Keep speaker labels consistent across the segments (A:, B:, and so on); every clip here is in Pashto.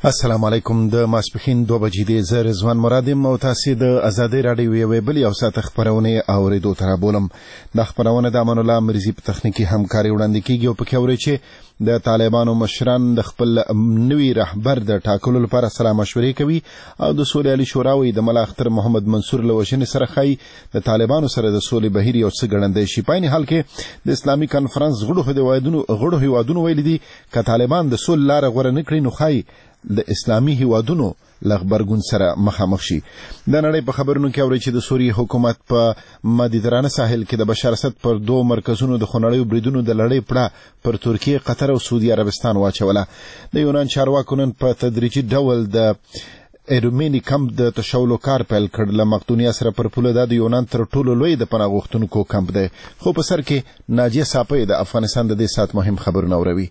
A: السلام علیکم. د ماسپښین 2 بجې دی. زه رضوان مراد یم او تاسې د ازادۍ راډیو یوې بلې او ساعته خپرونې اورېدو ته رابولم. دا خپرونه د امان الله مرزي په تخنیکي همکاري وړاندې کیږي او پکې اورئ چې د طالبانو مشران د خپل نوي رهبر د ټاکلو لپاره سلا مشورې کوي او د سولې عالي شورا وایي د ملا اختر محمد منصور له وژنې سره ښایي د طالبانو سره د سولې بهیر یو څه ګړندی شي. په عین حال کې د اسلامي کنفرانس غړو هیوادونو ویلي دي که طالبان د سولې لاره غوره نه کړي نو ښایي د اسلامي هیوادونو له غبرګون سره مخامخ شي. د نړۍ په خبرونو کې اورئ چې د سوریې حکومت په مدیترانه ساحل کې د بشار اسد پر 2 مرکزونو د خونړیو بریدونو د لړۍ پړه پر ترکیه، قطر او سعودي عربستان واچوله. د یونان چارواکو نن په تدریجي ډول د ایرومینی کمپ د تشولو کار پیل کړ. له مقدونیا سره پر پوله دا د یونان تر ټولو لوی د پناه غوښتونکو کمپ دی. خو په سر کې ناجیه ساپۍ د افغانستان د دې ساعت مهم خبرونه اوروي.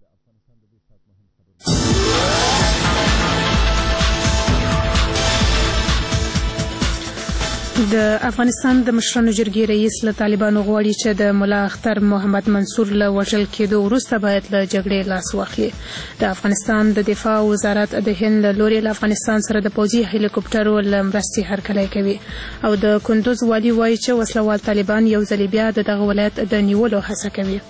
B: د افغانستان د مشرانو جرګې رئیس له طالبانو غواړي چې د ملا اختر محمد منصور له وژل کېدو وروسته باید له جګړې لاس واخلي. د افغانستان د دفاع وزارت د هند له لوري له افغانستان سره د پوځي هلیکوپټرو له مرستې هرکلی کوي او د کندوز والي وایي چې وسلوال طالبان یو ځل بیا د دغه ولایت د نیولو هڅه کوي.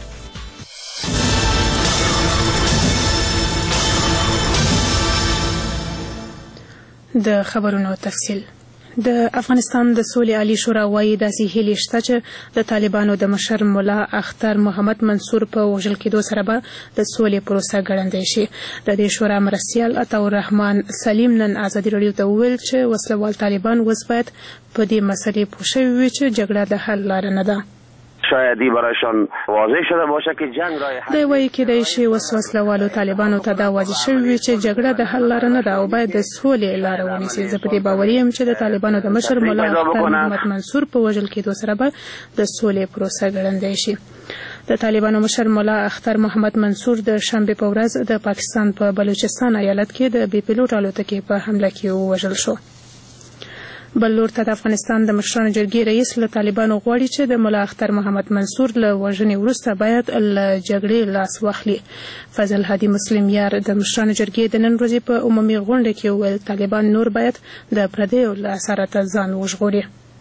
B: د خبرونو تفصیل. د افغانستان د سولې عالي شورا وایي داسې هیلې شته چې د طالبانو د مشر ملا اختر محمد منصور په وژل کېدو سره به د سولې پروسه ګړندۍ شي. د دې شورا مرستیال عطاالرحمن سلیم نن ازادي راډیو ته وویل چې وسلوال طالبان اوس باید په دې مسئلې پوه شوي وي چې جګړه د حل لاره نه ده.
C: شایدی برایشان واضح شده باشه که جنگ راه حل.
B: دی وایي کېدای شي وسلوالو طالبانو ته دا واضح شوي وي چې جګړه د حل لاره نه ده او باید د سولې لاره ونیسي. زه په دې باوري یم چې د طالبانو د مشر ملا اختر محمد منصور په وژل کېدو سره به د سولې پروسه ګړندۍ شي. د طالبانو مشر ملا اختر محمد منصور د شنبې په ورځ د پاکستان په بلوچستان ایالت کې د بې پیلوټ الوتکې په حمله کې ووژل شو. بل لور ته د افغانستان د مشرانو جرګې رئیس له طالبانو غواړي چې د ملا اختر محمد منصور له وژنې وروسته باید له جګړې لاس واخلي. فضل هادي مسلم یار د مشرانو جرګې د نن ورځې په عمومي غونډه کې وویل طالبان نور باید د پردیو له اسارته ځان وژغوري.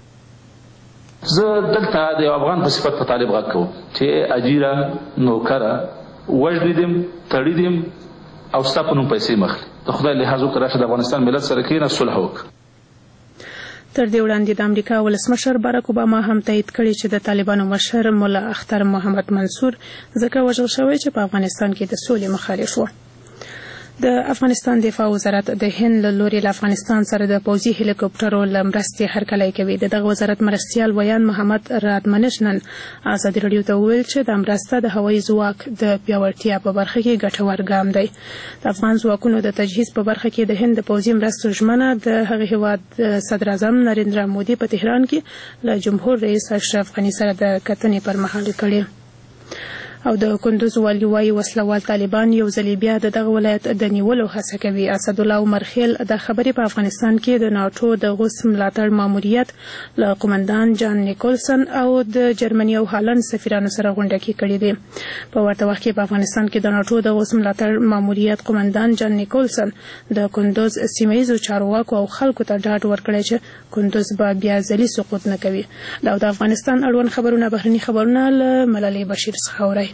D: زه دلته د افغان په صفت په طالب غږ کوم چې اجیره نوکره وژلیدم تړیدم او ستا په نوم پیسې مخلي. د خدای لحاظ وکړه راشه د افغانستان ملت سره کښېنه صلح وکړه.
B: تر دې وړاندې د امریکا ولسمشر باراک اوباما هم تایید کړی چې د طالبانو مشر ملا اختر محمد منصور ځکه وژل شوی چې په افغانستان کې د سولې مخالف و. د افغانستان دفاع وزارت د هند له لوري له افغانستان سره د پوځي هلیکوپټرو له مرستې هرکلی کوي. د دغه وزارت مرستیال ویان محمد رادمنش نن ازادي راډیو ته وویل چې د مرسته د هوایي ځواک د پیاوړتیا په برخه کې ګټور ګام دی. د افغان ځواکونو د تجهیز په برخه کې د هند د پوځي مرستو ژمنه د هغه هیواد صدر اعظم نریندرا مودي په تهران کې له جمهور رئیس اشرف غني سره د کتنې پر مهال کړې. او د کندوز والي وایي وسلوال طالبان یو ځل بیا د دغه ولایت د نیولو هڅه کوي. اسدالله عمر خیل د خبرې په افغانستان کې د ناټو د غوث ملاتړ ماموریت له قومندان جان نیکولسن او د جرمني او هالند سفیرانو سره غونډه کې کړې دي. په ورته وخت کې په افغانستان کې د ناټو د غوث ملاتړ ماموریت قومندان جان نیکولسن د کندوز سیمه‌ییزو چارواکو او خلکو ته ډاډ ورکړی چې کندوز به بیا ځلي سقوط نه کوي. دا د افغانستان اړوند خبرونه بهرني خبرونه له ملالۍ بشیر څخه اورئ.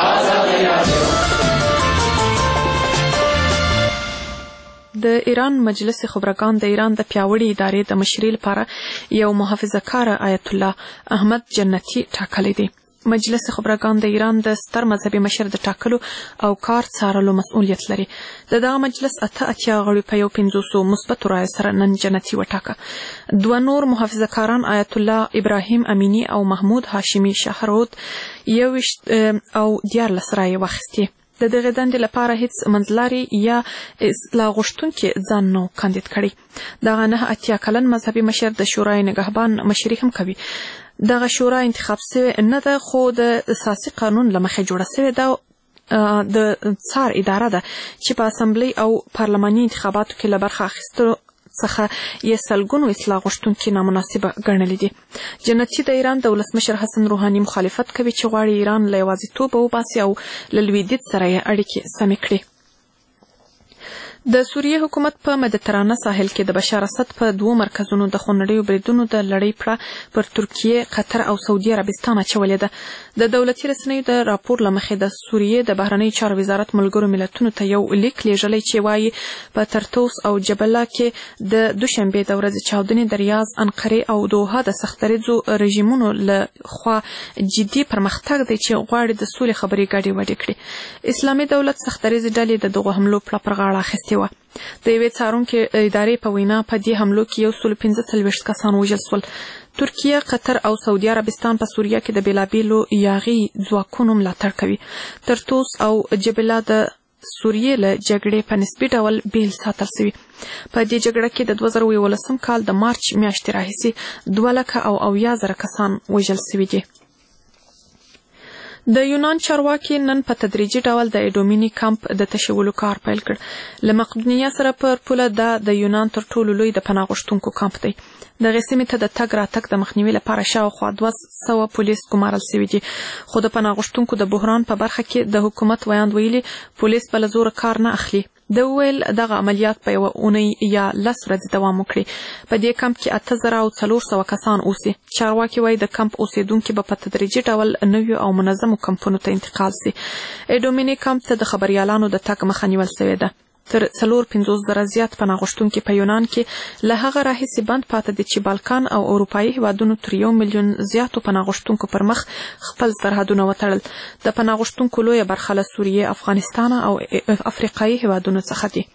B: د ایران مجلس خبرګان د ایران د پیاوړي ادارې د مشرۍ لپاره یو محافظه‌کار آیت الله احمد جنتی ټاکلی دی. مجلس خبرګان د ایران د ستر مذهبي مشر د ټاکلو او کار څارلو مسؤلیت لري. د دغه مجلس 88 غړي په 50 مثبتو رایو سره نن جنتی وټاکه. 2 نور محافظه‌کاران آیت الله ابراهیم امینی او محمود هاشمی شهرود 21 او 14 رایې واخیستې. د دغه دندې لپاره هیڅ منځلاري یا اصلاح غوښتونکي ځان نه کاندید کړي. دغه 89 کلن مذهبي مشر د شورای نگهبان مشري هم کوي. دغه شورا انتخاب شوی نه ده خو د اساسي قانون له مخې جوړه شوې ده. د څار اداره ده چې په اسمبلی او پارلماني انتخاباتو کې له برخه اخیستلو څخه یې سلګونو اصلاح غوښتونکي نامناسبه ګڼلي دي. جنتی د ایران د ولسمشر حسن روحاني مخالفت کوي چې غواړي ایران له یوازیتوبه وباسي او له لویدیځ سره یې اړیکې سمې کړي.
E: د سوریې حکومت په مدیترانه ساحل کې د بشار اسد په 2 مرکزونو د خونړیو بریدونو د لړۍ پړه پر ترکیه، قطر او سعودي عربستان اچولې ده. د دولتي رسنیو د راپور له مخې د سوریې د بهرنیو چارو وزارت ملګرو ملتونو ته یو لیک لیږلی چې وایي په ترتوس او جبله کې د دوشنبې د ورځې چاودنې د ریاض، انقرې او دوحه د سختدریځو رژیمونو له خوا جدي پرمختګ دی چې غواړي د سولې خبرې ګډې وډې کړي. اسلامي دولت سختدریځې ډلې د دغو حملو پړه پر غاړه اخیستې و. د یوې څارونکې ادارې په وینا په دې حملو کې 145 کسان وژل شول. ترکیه، قطر او سعودي عربستان په سوریه کې د بیلابیلو یاغي ځواکونو ملاتړ کوي. ترتوس او جبله د سوریې له جګړې په نسبي ډول بیل ساتل شوي. په دې جګړه کې د 2011 کال د مارچ میاشتې راهیسې 2,000 کسان وژل شوي دي. د یونان چارواکي نن په تدریجي ډول د ایډومینی کمپ د تشولو کار پیل کړ. له مقدونیه سره پر پوله د یونان تر ټولو لوی د پناه غوښتونکو کمپ دی. دغه سیمې ته د تګ راتګ د مخنیوي لپاره شاوخوا 200 پولیس ګمارل شوي دي. خو د پناه غوښتونکو د بحران په برخه کې د حکومت ویاند ویلي پولیس په زور کار نه اخلي. د ویل دغه عملیات په یو اونۍ یا 10 ورځې دوام وکړي. په دې کمپ کې 8400 کسان اوسي. چارواکي وایي د کمپ اوسیدونکو به په تدریجي ډول نویو او منظمو کمپونو ته انتقال شي. ایډومینی کمپ ته د خبريالانو د تګ مخه نیول شوې ده. تر 450,000 زیات پناه غوښتونکي په یونان کې له هغه راهیسې بند پاتې دي چې بالکان او اروپایي هیوادونو تر 1 میلیون زیاتو پناه غوښتونکو پر مخ خپل سرحدونه وتړل. د پناه غوښتونکو لویه برخه له سوریې، افغانستان او افریقایي هیوادونو څخه دي.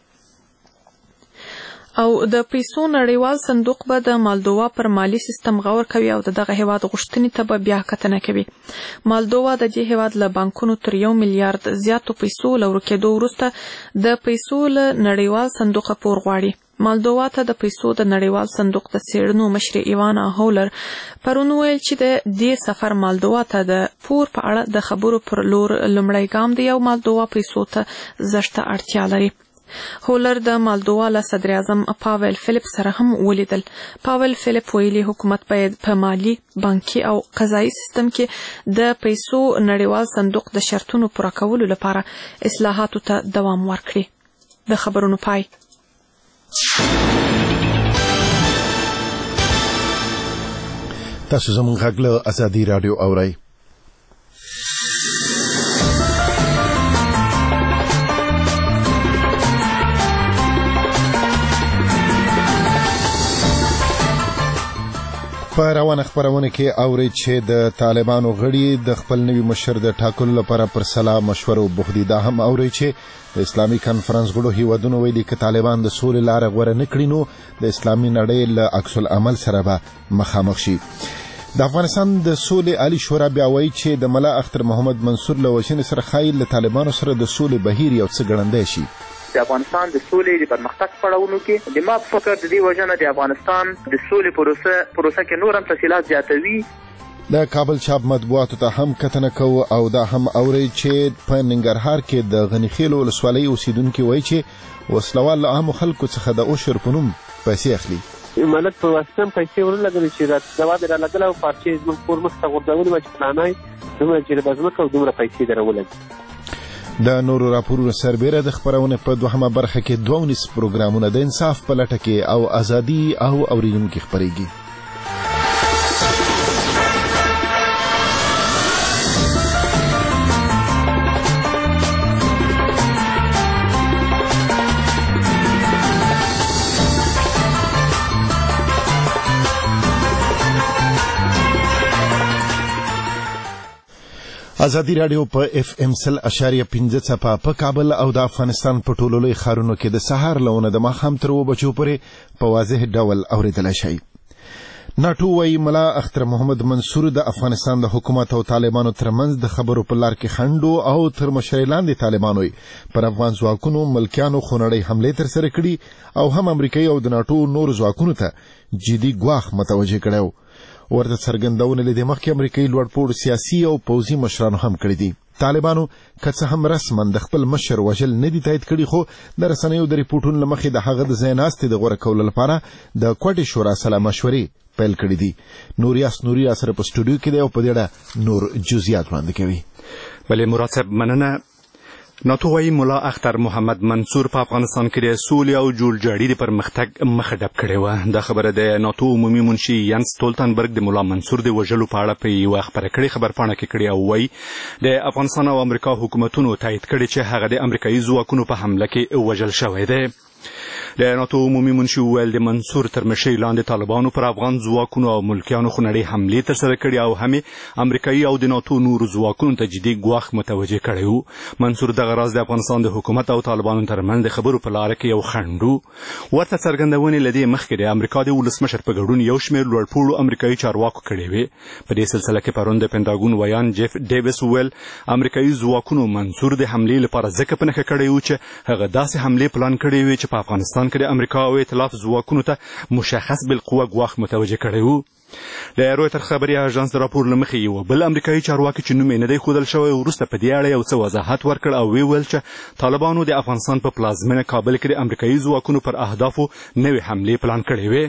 E: او د پیسو نړیوال صندوق به د مالدووا پر مالی سیستم غور کوي او دغه هیواد غوښتنې ته به بیا کتنه کوي. مالدووا د دې هیواد له بانکونو تر 1 میلیارډ زیاتو پیسو له ورکېدو وروسته د پیسو له نړیوال صندوق پور غواړي. مالدووا ته د پیسو د نړیوال صندوق د څېړنو مشر ایوانا هولر پرون ویل چې د دې سفر مالدووا ته د پور په اړه د خبرو پر لور لومړی ګام دی او مالدووا پیسو ته زشته اړتیا لري. هولر د مالدووا له صدر اعظم پاول فلیپ سره هم ولیدل. پاول فلیپ ویلي حکومت باید په مالی، بانکي او قضایي سیستم کې د پیسو نړیوال صندوق د شرطونو پوره کولو لپاره اصلاحاتو ته دوام ورکړي. د خبرونو پای.
A: تاسو زموږ غږ له ازادي رادیو اورئ. په روانه خبرونه کې اوري چې د طالبانو غړي د خپل نوي مشر د ټاکلو لپاره پر سلا مشوره وبخدي. دا هم اوري چې د اسلامي کانفرنس غړو هیوادونو ویلي چې طالبان د سولې لار غوره نه کړي نو د اسلامي نړۍ له عکس العمل سره به مخامخ شي. د افغانستان د سولې عالی شورا بیا وایي چې د ملا اختر محمد منصور له وژنې سره ښایي له طالبانو سره د سولې بهیر یو څه ګړندی شي.
F: د افغانستان د سولې د پرمختګ پړاوونو کې د ما په فکر د دې وجنه د افغانستان د سولې پروسه کې نور هم تفصیلات زیاتوي.
A: د کابل چاپ مطبوعاتو ته هم کتنه کوو او دا هم اوري چې په ننګرهار کې د غنیخیل ولسوالۍ اوسیدونکو وایي چې وسلوال له عامو خلکو څخه د اوشر په نوم پیسې اخلي.
G: ملک په واسطه پیسې ورلګوي چې راځي را لګل او پارچې زموږ کور مخ ته غورځولي چې پلانای دومره چې بزمکه او دومره پیسې درولل.
A: د نورو راپورونو سربیره د خبرونه په دوهمه برخه کې 12 پروګرامونه د انصاف په لټه کې او ازادي او اوریدونکو خبريږي. ازادي رادیو په FM 100.5 په کابل او د افغانستان په ټولو لوی ښارونو کې د سهار لونه د ماښام تر 2 بجو پورې په واضح ډول اوریدلای شئ. ناټو وايي ملا اختر محمد منصور د افغانستان د حکومت او طالبانو ترمنځ د خبرو په لار کې خنډو او تر مشرۍ لاندې طالبانو پر افغان ځواکونو ملکیانو خونړۍ حملې ترسره کړي او هم امریکایي او د ناټو نور ځواکونو ته جدي ګواښ متوجه کړی. ورته څرګندونه لیدې مخکې امریکایي لوړپوړو سیاسي او پوځي مشرانو هم کړي دي. طالبانو که څه هم رسما د خپل مشر وژل نه دي تایید کړي خو د رسنیو د ریپورټونو له مخې د هغه د ځای ناستې د غوره کولو لپاره د کوټې شورا سره مشورې پیل کړي دي. نوریاس نوري سره په سټوډیو کې دی او په دې اړه نور جزئیات وړاندې کوي.
H: بلې مراد صاحب مننه. ناتو وايي ملا اختر محمد منصور په افغانستان کې د سولې او جوړجاړي د پرمختګ مخه ډب کړې وه. دا خبره د ناتو عمومي منشي ینس ستولتنبرګ د ملا منصور د وژلو په اړه په یوه خبره کړې خبرپاڼه کې کړې او وايي د افغانستان او امریکا حکومتونو تایید کړي چې هغه د امریکایي ځواکونو په حمله کې وژل شوی دی. د ناتو عمومي منشي وویل د منصور تر مشرۍ لاندې طالبانو پر افغان ځواکونو او ملکیانو خونړۍ حملې ترسره کړي او هم امریکایي او د ناتو نورو ځواکونو ته جدي ګواښ متوجه کړی و. منصور دغه راز د افغانستان د حکومت او طالبانو ترمنځ د خبرو په لاره کې یو خنډ و. ورته څرګندونې له دې مخکې د امریکا د ولسمشر په ګډون یو شمېر لوړپوړو امریکایي چارواکو کړې وې. په دې سلسله کې پرون د پنټاګون ویان جیف ډیویس وویل امریکایي ځواکونو منصور د حملې لپاره ځکه په نښه کړی و چې هغه داسې حملې پلان کړې وې چې په افغانستان کې د امریکا او ائتلاف ځواکونو ته مشخص بالقوه ګواښ متوجه کړی و. د رویتر خبري اژانس د راپور له مخې یو بل امریکایي چارواکي چې نوم یې نه دی ښودل شوی وروسته په دې اړه یو څه وضاحت ورکړ او ویل چې طالبانو د افغانستان په پلازمینه کابل کې د امریکایي ځواکونو پر اهدافو نوې حملې پلان کړې وې.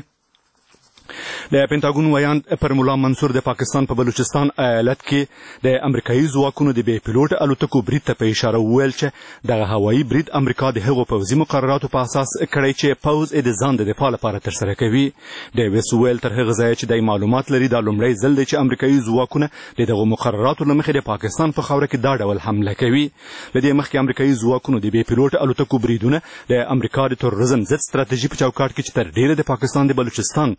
H: د پنټاګون ویان پر ملا منصور د پاکستان په بلوچستان ایالت کې د امریکایي ځواکونو د بې پیلوټ الوتکو برید ته په اشاره وویل چې دغه هوایي برید امریکا د هغو پوځي مقرراتو په اساس کړی چې پوځ یې د ځان د دفاع لپاره ترسره کوي. ډیویس وویل تر هغه ځایه چې د معلومات لري دا لومړی ځل دی چې امریکایي ځواکونه د دغو مقرراتو له مخې د پاکستان په خاوره کې دا ډول حمله کوي. له دې مخکې امریکایي ځواکونو د بې پیلوټ الوتکو بریدونه د امریکا د تروریزم ضد ستراتیژي په چوکاټ کې چې تر ډیره د پاکستان د بلوچستان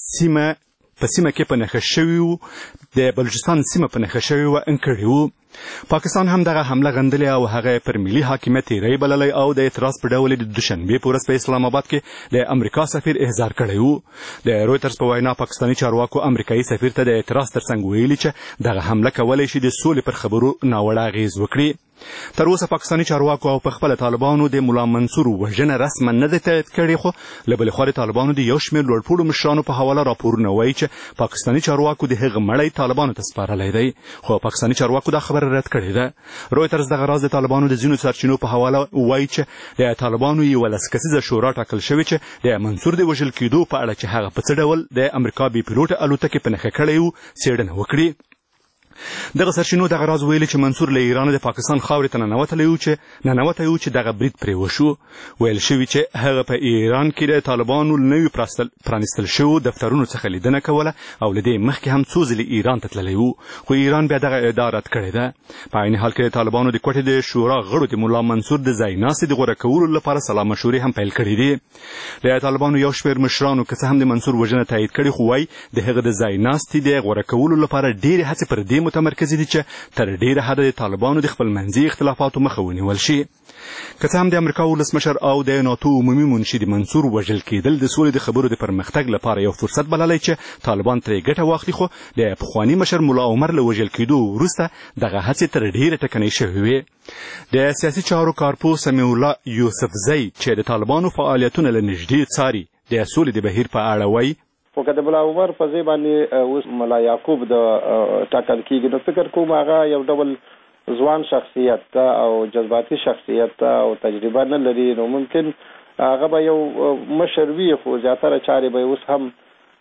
H: په سیمه کې په نښه شوي وو د بلوچستان سیمه په نښه شوي وه انکړي وو. پاکستان هم دغه حمله غندلې او هغه پر ملي حاکمیت تیری بللی او د اعتراض په ډول د دوشنبې په ورځ په اسلام آباد کې د امریکا سفیر احضار کړی و. د رویترز په وینا پاکستاني چارواکو امریکایي سفیر ته د اعتراض ترڅنګ ویلي چې دغه حمله کولی شي د سولې پر خبرو ناوړه اغېز وکړي. تر اوسه پاکستاني چارواکو او په خپله طالبانو د ملا منصور وژنه رسما نه ده تایید کړې خو له بلې خوا د طالبانو د یو شمېر لوړپوړو مشرانو په حواله راپورونه وایي چې پاکستاني چارواکو د هغه مړی طالبانو ته سپارلی دی خو پاکستاني چارواکو دا خبره رد کړې ده. رویترز دغه راز د طالبانو د ځینو سرچینو په حواله وایي چې د طالبانو یوه لسکسیزه شورا ټاکل شوې چې د منصور د وژل کېدو په اړه چې هغه په څه ډول د امریکا بې پیلوټه الوتکې په نښه کړی و څېړنه وکړي. دغه سرچینو دغه راز ویلي چې منصور له ایران د پاکستان خاورې ته ننوتی و چې دغه برید پرې وشو. ویل شوي چې هغه په ایران کې د طالبانو له نوي پرانیستل شوو دفترونو څخه لیدنه کوله او له دې مخکې هم څو ځلې ایران ته تللی و خو ایران بیا دغه ادعا رد کړې ده. په عین حال کې د طالبانو د کوټې د شورا غړو د ملا منصور د ځای ناستې د غوره کولو لپاره سلا مشورې هم پیل کړي دي. د طالبانو یو شمېر مشرانو که څه هم د منصور وژنه تایید کړې خو وایي د هغه د ځای ناستې د غوره کولو لپاره ډېرې هڅې پر دې متمرکزې دي چې تر ډیره حده د طالبانو د خپل منځي اختلافاتو مخه ونیول شي. که څه هم د امریکا ولسمشر او د ناتو عمومي منشي د منصور وژل کېدل د سولې د خبرو د پرمختګ لپاره یو فرصت بللی چې طالبان ترې ګټه واخلي خو د پخواني مشر ملا عمر له وژل کېدو وروسته دغه هڅې تر ډیره ټکنۍ شوې وې. د سیاسي چارو کارپو سمیع الله یوسفزی چې د طالبانو فعالیتونه له نږدې څاري د سولې د بهیر په اړه وایي
I: خو که د ملا عمر په ځای باندې اوس ملا یعقوب د ټاکل کېږي نو فکر کوم هغه یو ډول ځوان شخصیت ته او جذباتي شخصیت ته او تجربه نه لري نو ممکن هغه به یو مشر وي خو زیاتره چارې به اوس هم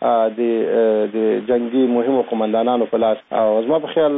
I: د جنگي مهمو قمندانانو په لاس او زما په خیال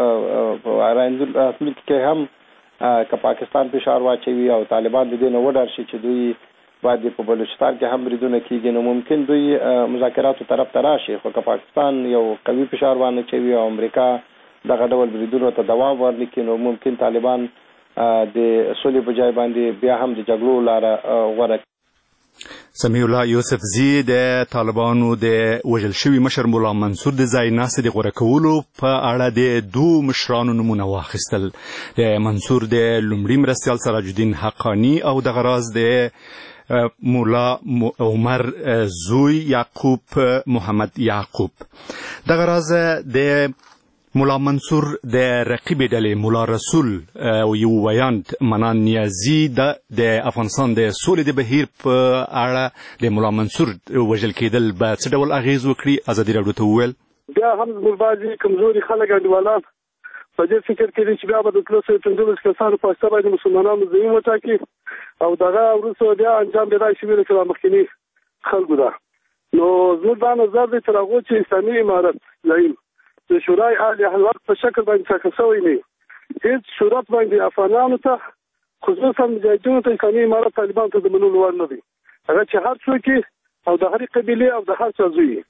I: راتلونکي کې هم که پاکستان فشار واچوي او طالبان د دې نه وډار شي چې دوی باید په بلوچستان کې هم بریدونه کېږي نو ممکن دوی مذاکراتو طرف ته راشي خو که پاکستان یو قوي فشار واچوي او امریکا دغه ډول بریدونو ته دوام ورنکړي نو ممکن طالبان د سولې په ځای باندې بیا هم د جګړو لاره غوره کړي.
H: سمیع الله یوسفزي د طالبانو د وژل شوي مشر ملا منصور د ځای ناستې د غوره کولو په اړه د دوو مشرانو نومونه واخیستل. د منصور د لومړي مرستیال سراج الدین حقانی او دغه راز د مولا عمر زوی یعقوب محمد یعقوب. دغه راز د مولا منصور د رقیب ډلې مولا رسول او یو ویاند منان نیازي د افغانستان د سولې د بهیر په اړه د مولا منصور وژل کېدل به څه ډول اغېز وکړي ازادي راډیو ته وویل
J: بیا هم زموږ بعضې کمزوري خلک انډیوالان په دې فکر کې دي چې بیا به د 315 کسانو په واسطه باندې مسلمانانو زعیم وټاکي او دغه وروسته بیا انجام به داسې وي لکه مخکیني خلکو ده. نو زموږ دا نظر دی تر هغو چې اسلامي امارت زعیم د شورای اهل وقت په شکل باندې ټاکل شوی نه هیڅ صورت باندې افغانانو ته خصوصا مجاهدینو ته اسلامي امارت طالبان ته د منلو وړ نه دی. هغه چې هر څوک او د هرې قبیلې او د هر چا زوی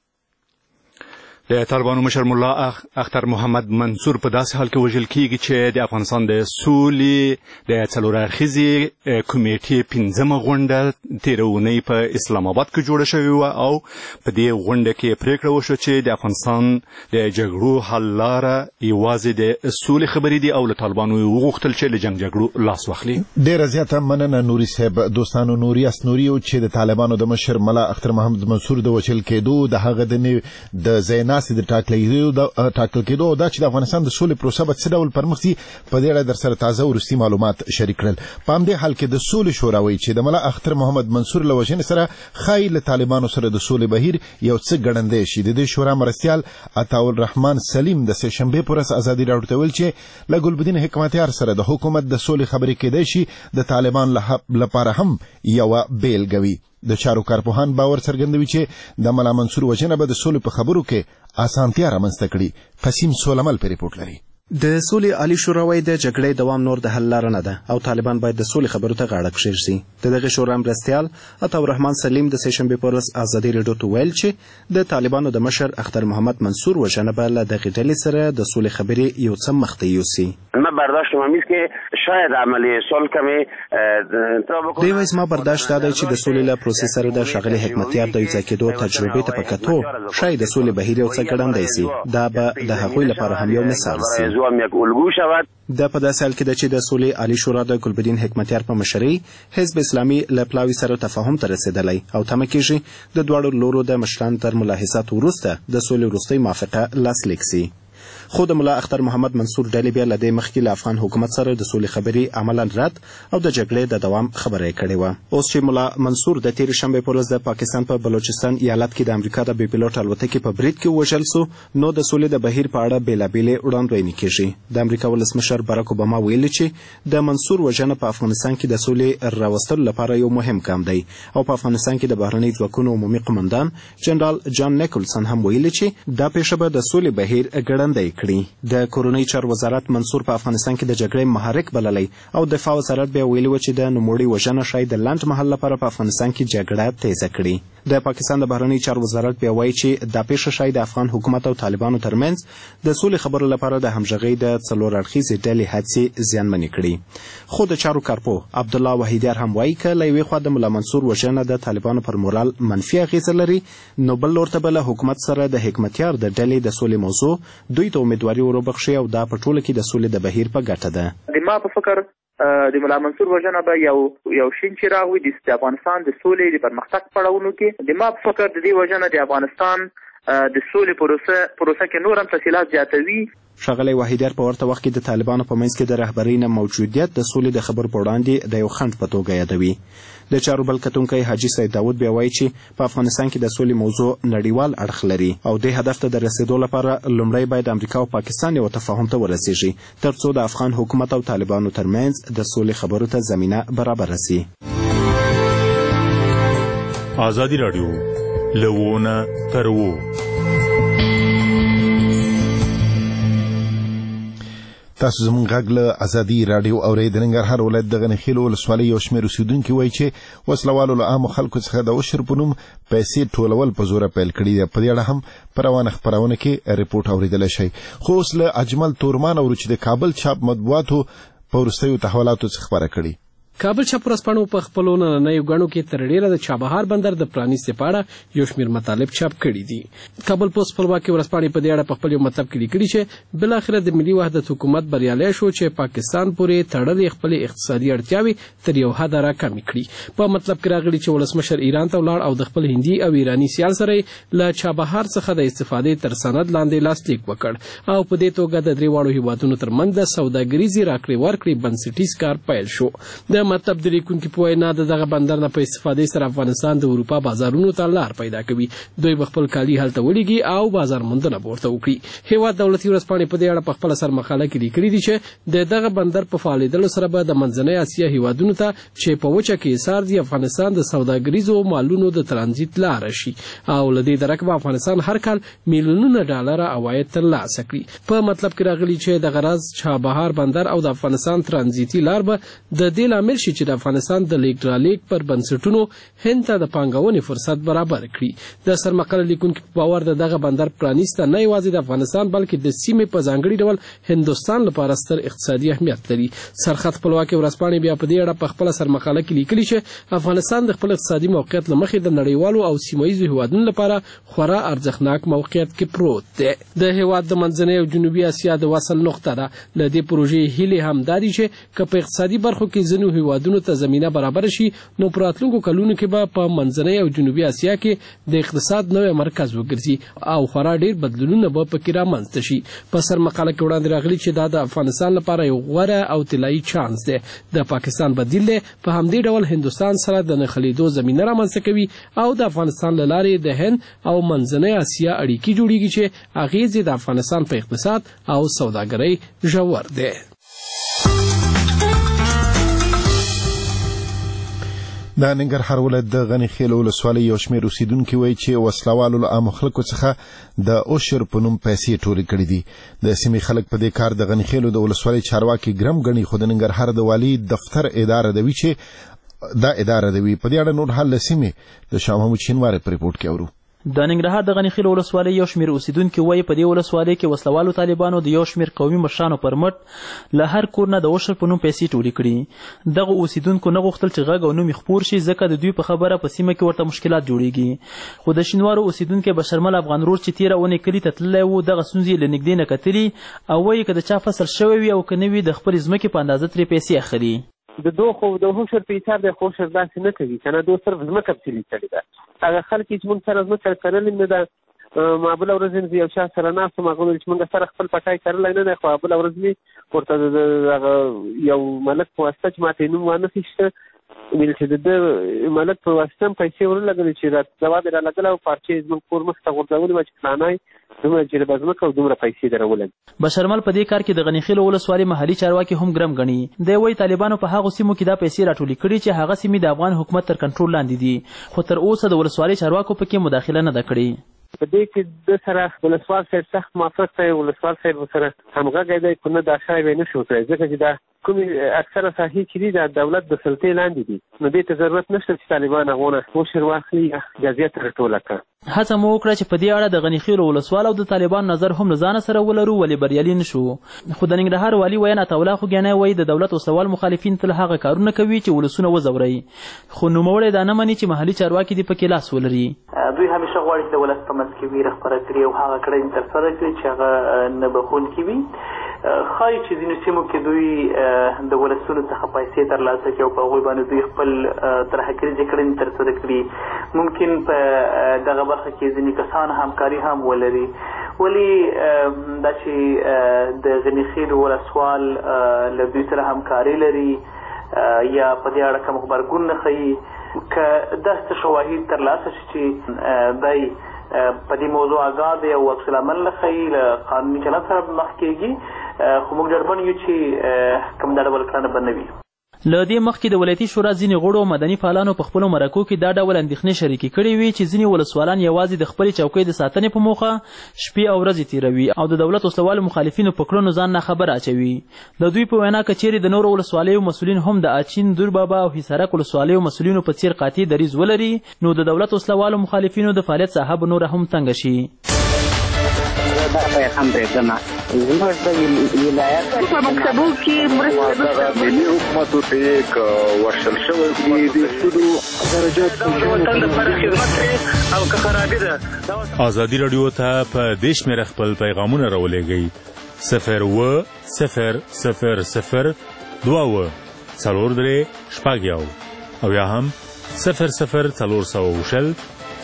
H: د طالبانو مشر ملا اختر محمد منصور په داسې حال کې وژل کیږي چې د افغانستان د سولې د څلور اړخیزې کمیټې 15مه غونډه تېره اونۍ په اسلام آباد کې جوړه شوې وه او په دې غونډه کې پریکړه وشوه چې د افغانستان د جګړو حل لاره یوازې د سولې خبرې دي او له طالبانو یې وغوښتل چې له جګړو لاس واخلي.
A: ډېره زیاته مننه نوري صاحب. دوستانو، نوریاس نوري چې د طالبانو د مشر ملا اختر محمد منصور د وژل کېدو د هغه د زیناس د ټاکل کېدو دا چې د افغانستان د سولې پروسه به څه ډول پرمخ ځي په دې اړه در سره تازه وروستي معلومات شریک کړل. په همدې حال کې د سولې شورا وایي چې د ملا اختر محمد منصور له وژنې سره ښایي له طالبانو سره د سولې بهیر یو څه ګړندی شي. د دې شورا مرستیال عطاالرحمن سلیم د سې شنبې په ورځ ازادي راډیو ته ویل چې له ګلبدین حکمتیار سره د حکومت د سولې خبرې کېدای شي د طالبان لپاره هم یوه بیلګه وي. د چارو کارپوهان باور څرګندوي چې د ملا منصور وژنه به د سولې په خبرو کې اسانتیا رامنځته کړي. قسیم سولمل په ریپورت لري.
K: د سولې عالی شورا وايي د جګړې دوام نور د حل لاره نه ده او طالبان باید د سولې خبرو ته غاړه کېږدي. د دغه شورا مرستیال عطاالرحمن سلیم د سې شنبې په ورځ ازادي راډیو ته ویل چې د طالبانو د مشر اختر محمد منصور وژنه به له دغې ډلې سره د سولې خبرې یو څه مخته یوسي.
C: ما برداشت ممیز که شاید عملی صلح کمی
K: دوی وایي زما برداشت دا دی چې د سولې له پروسې سره د ښاغلي حکمتیار د یوځای کېدو تجربې ته په کتو شاید د سولې بهیر یو څه ګړندی سي. دا به د هغوی لپاره هم یو مثال سي. دا په داسې حال کې ده چې د سولې عالی شورا د ګلبدین حکمتیار په مشرۍ حزب اسلامي له پلاوي سره تفاهم ته رسېدلی او تمه کېږي د دواړو لورو د مشرانو تر ملاحظاتو وروسته د سولې وروستۍ موافقه لاسلیک سي. خو د ملا اختر محمد منصور ډلې بیا له دې مخکې له افغان حکومت سره د سولې خبرې عملا رد او د جګړې د دوام خبره یې کړې وه. اوس چې ملا منصور د تېرې شنبې په ورځ د پاکستان په بلوچستان ایالت کې د امریکا د بې پیلوټ الوتکې په برید کې ووژل سو نو د سولې د بهیر په اړه بېلابېلې وړاندوینې کېږي. د امریکا ولسمشر باراک اوباما ویلي چې د منصور وژنه په افغانستان کې د سولې راوستلو لپاره یو مهم ګام دی او په افغانستان کې د بهرنۍ ځواکونو عمومي قمندان جنرال جان نیکلسن هم ویلي چې دا پیښه به د سولې بهیر ګړندی کړي. د کورنۍ چارو وزارت منصور په افغانستان کې د جګړې محرک بللی او دفاع وزارت بیا ویلي و چې د نوموړي وژنه شاید د لنډ مهال لپاره په افغانستان کې جګړه تیزه کړي. د پاکستان د بهرنۍ چارو وزارت بیا وایي چې دا پیښه شاید د افغان حکومت او طالبانو ترمنځ د سولې خبرو لپاره د همغږۍ د څلور اړخیزې ډلې هڅې زیانمنې کړي. خو د چارو کارپوه عبدالله وحیدیار هم وایي که له یوې خوا د ملا منصور وژنه د طالبانو پر مورال منفي اغیزه لري نو بل لور ته به له حکومت سره د حکمتیار د ډلې د سولې موضوع دوی ته امیدواري وروبخښي او دا په ټوله کې د سولې د بهیر په ګټه ده.
F: د ما په فکر د ملا منصور وژنه به یو شین چراغ وي د افغانستان د سولې د پرمختګ پړاوونو کې. د ما په فکر د دې وژنه د افغانستان د سولې پروسه کې نور هم تفصیلات زیاتوي.
K: ښاغلی وحیدیار په ورته وخت کې د طالبانو په منځ کې د رهبرۍ نه موجودیت د سولې د خبرو په وړاندې د یو خنډ په توګه یادوي. د چارو بل کتونکی حاجي سید داود بیا وایي چې په افغانستان کې د سولې موضوع نړیوال اړخ لري او دې هدف ته د رسېدو لپاره لومړی باید امریکا او پاکستان یو تفاهم ته ورسیږي تر څو د افغان حکومت او طالبانو ترمنځ د سولې خبرو ته زمینه برابره سي.
L: ازادي راډیو لوونه تر وو.
A: تاسو زموږ غږ له ازادي راډیو اورئ. د ننګرهار ولایت د غنیخیل ولسوالۍ یو شمېر اوسېدونکي وایي چې وسلوالو له عامو خلکو څخه د عشر په نوم پیسې ټولول په زوره پیل کړي دي. په دې اړه هم په روانه خپرونه کې ریپورټ اورېدلی شئ. خو اوس له اجمل تورمان اورو چې د کابل چاپ مطبوعاتو په وروستیو تحولاتو څخه خبره کړي.
M: کابل چاپ ورځپاڼو په خپلو نننیو غاڼو کې تر ډیره د چابهار بندر د پرانیستې په اړه یو شمېر مطالب چاپ کړي دي. کابل پوسټ خپلواکي ورځپاڼې په دې اړه په خپل یو مطلب کې لیکلي چې بالاخره د ملي وحدت حکومت بریالی شو چې پاکستان پورې تړلې خپلې اقتصادي اړتیاوې تر یو حده راکمې کړي. په مطلب کې راغلي چې ولسمشر ایران ته ولاړ او د خپل هندي او ایراني سیال سره له چابهار څخه د استفادې تر سند لاندې لاسلیک وکړ او په دې توګه د درې واړو هیوادونو ترمنځ د سوداګریزې راکړې ورکړې بنسټیز کار پیل شو. د مطلب د لیکونکي په وینا دغه بندر نه په استفادې سره افغانستان د اروپا بازارونو ته لار پیدا کوي. دوی به خپل کالي هلته ولیږي او بازار موندنه ورته وکړي. هیواد دولتي ورځپاڼې په دې اړه په خپل سر مقاله کې لیکلي دي چې دغه بندر په فعالیدلو سره به د منځنۍ اسیا هیوادونو ته چې په وچه کې ایثار دي افغانستان د سوداګریزو مالونو د ترانزیت لار شي او لدې درک به افغانستان هر کال میلیونونه ډالر عواید ترلاسه کړي. په مطلب کې راغلي چې د غرض چابهار بندر او د افغانستان ترانزیتي لار به د دې لامل شي چې د افغانستان د لیک ډرالیک پر بنسټونو هند ته د پانګونې فرصت برابر کړي. د سرمقاله لیکونکي په باور دغه بندر پرانیسته نه یوازې د افغانستان بلکې د سیمې په ځانګړي ډول هندوستان لپاره ستر اقتصادي اهمیت لري. سرخط خپلواکي ورځپاڼې بیا په دې اړه په خپل سر مقاله کې لیکلي چې افغانستان د خپل اقتصادي موقعیت له مخې د نړیوالو او سیمه‌ییزو هیوادونو لپاره خورا ارزښتناک موقعیت کې پروت دی. د هیواد د منځنۍ او جنوبي اسیا د وصل نقطه ده. له دې پروژې هیلې هم دا دي چې که په اقتصادي برخو کې ځینو هیوادونو ته زمینه برابر شي نو په راتلونکو کلونو کې به په منځنۍ او جنوبي اسیا کې د اقتصاد نوی مرکز وګرځي او خورا ډیر بدلونونه به پکې رامنځته شي. په سر مقاله کې وړاندې راغلي چې دا د افغانستان لپاره یو غوره او طلایي چانس دی. د پاکستان بدیل دی. په همدې ډول هندوستان سره د نښلېدو زمینه رامنځته کوي او د افغانستان له لارې د هند او منځنۍ اسیا اړیکې جوړیږي چې اغیز د افغانستان په اقتصاد او سوداګرۍ ژور دی.
A: د ننګرهار ولایت د غني خیل ولسوالۍ یو شمېر اوسیدونکي وایي چې وسلوالو له عامو خلکو څخه د اوشر په نوم پیسې ټولې کړې دي. د سیمې خلک په دې کار د غني خیلو د ولسوالۍ چارواکي ګرم ګڼي خو د ننګرهار د والي دفتر اداره دوي چې دا اداره دوي. په دې اړه نور حال له سیمې د شاه محمود شینواري په ریپورت کې اورو.
N: د ننګرهار د غني خیل ولسوالۍ یو شمېر اوسیدونکي وایي په دې ولسوالۍ کې وسلوالو طالبانو د یو شمېر قومي مشرانو پر مټ له هر کور نه د اوشر په نوم پیسې ټولې کړي. دغه اوسیدونکو نه غوښتل چې غږ او نوم خپور شي ځکه د دوی په خبره په سیمه کې ورته مشکلات جوړیږي. خو د شینوارو اوسیدونکي بشرمل افغان رور چې تیره اونۍ کلي ته تللی و دغه ستونزې له نږدې نه کتلي او وایي که د چا فصل شوی وي او که نه وي د خپلې ځمکې په اندازه ترې پیسې اخلي.
G: د دوه د هوشر په ایثار د هوشر داسې نه کوي کنه دوه صرف ځمکه پسې لیکلې ده. هغه خلک چې موږ سره ځمکه کرلې نه ده ما بله ورځ یو چا سره ناست وم هغه ویل چې موږ سره خپل پټی کرلی نه دی خو بله ورځ مې ورته هغه یو ملک په واسطه چې ماته یې نوم وانخیسته ویل چې د ده ملک په واسطه هم پیسې ورلګلې چې دوا دې رالګله او پارچې زموږ کور مخې ته غورځولې وه چې فلانی دومره جلبه ځمکه او دومره پیسې دې راولګي.
N: بشرمل په دې کار کې د غني خیل ولسوالۍ محلي چارواکي هم ګرم ګڼي. دی وایي طالبانو په هغو سیمو کې دا پیسې راټولې کړي چې هغه سیمې د افغان حکومت تر کنټرول لاندې دي خو تر اوسه د ولسوالۍ چارواکو پکې مداخله نه ده کړې.
G: په دې کې د سره ولسوال صاحب سخت موافق دی. ولسوال صاحب سره همغږی دی که نه دا شی به یې نشو کړی ځکه چې دا کومې اکثره ساحې چې دي د دولت د سلطې لاندې دي نو دې ته ضرورت نشته چې طالبان هغونه اوشر واخلي یا جزیه ترې ټوله کړه.
N: هڅه مو وکړه چې په دې اړه د غني خیل ولسوال او د طالبان نظر هم له ځانه سره ولرو ولې بریالي نشو. خو د ننګرهار والي ویاند عطاالله خوږیانی وایي د دولت اوسوال مخالفین تل هغه کارونه کوي چې ولسونه وځوروي خو نوموړی دا نه مني چې محلي چارواکي دې پکې لاس ولري.
O: دوی همیشه غواړي چې د ولس په منځ کې ویره خپره کړي او هغه کړنې ترسره کړي چې هغه نه بخښونکي وي. ښایي چې ځینو سیمو کې دوی د ولسونو څخه پیسې ترلاسه کړي او په هغوی باندې دوی خپل ترهګریزې کړنې ترسره کړي. ممکن په دغه برخه کې ځینې کسان همکاري هم ولري ولې دا چې د غني خیل ولسوال له دوی سره همکاري لري یا په دې اړه کوم غبرګون نه ښیي که داسې شواهد ترلاسه شي چې دی په دې موضوع آګاه دی او عکس العمل نه ښیي له قانوني چلند سره مخ کېږي خو موږ ډاډمن یو چې کوم دا ډول کړنه به نه وي.
N: له دې مخکې د ولایتي شورا ځینې غړو او مدني فعالانو په خپلو مرکو کې دا ډول اندېښنې شریکې کړې وې چې ځینې ولسوالان یوازې د خپلې چوکۍ د ساتنې په موخه شپې او ورځې تېروي او د دولت اوسلوالو مخالفینو په کړنو ځان ناخبره اچوي. د دوی په وینا که چیرې د نورو ولسوالیو مسؤلین هم د اچین دور بابا او حصارک ولسوالیو مسؤلینو په څیر قاطع دریځ ولري نو د دولت اوسلوالو مخالفینو د فعالیت ساحه به نوره هم تنګه شي.
P: دا پیغام پرېږدمه زموږ د ولایت په مکتبو کې مرسته ملي حکومتو ته یې وشل شوی دي د سودو درجات وطن لپاره خدمت کوي او که خرابي ده.
L: ازادي راډیو ته په دې شمېره خپل پیغامونه راولېږئ 02000 2 4 شپږ او یا هم 00400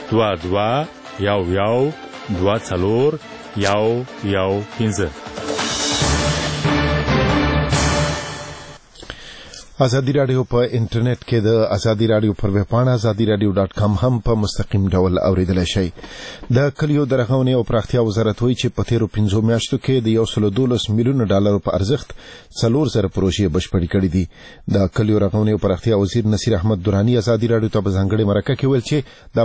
L: 22 2 15.
A: ازادي رادیو په انټرنیټ کې د ازادي رادیو پر ویب پاڼه azadiradio.com هم په مستقیم ډول اوریدلای شئ. د کلیو د رغونې او پراختیا وزارت وایي چې په تیرو 5 میاشتو کې د 112 میلیون ډالر په ارزښت 4000 پروژې بشپړې کړې دي. د کلیو رغونې او پراختیا وزیر نصیر احمد درانی ازادي رادیو ته په ځانګړي مرکه کې ویل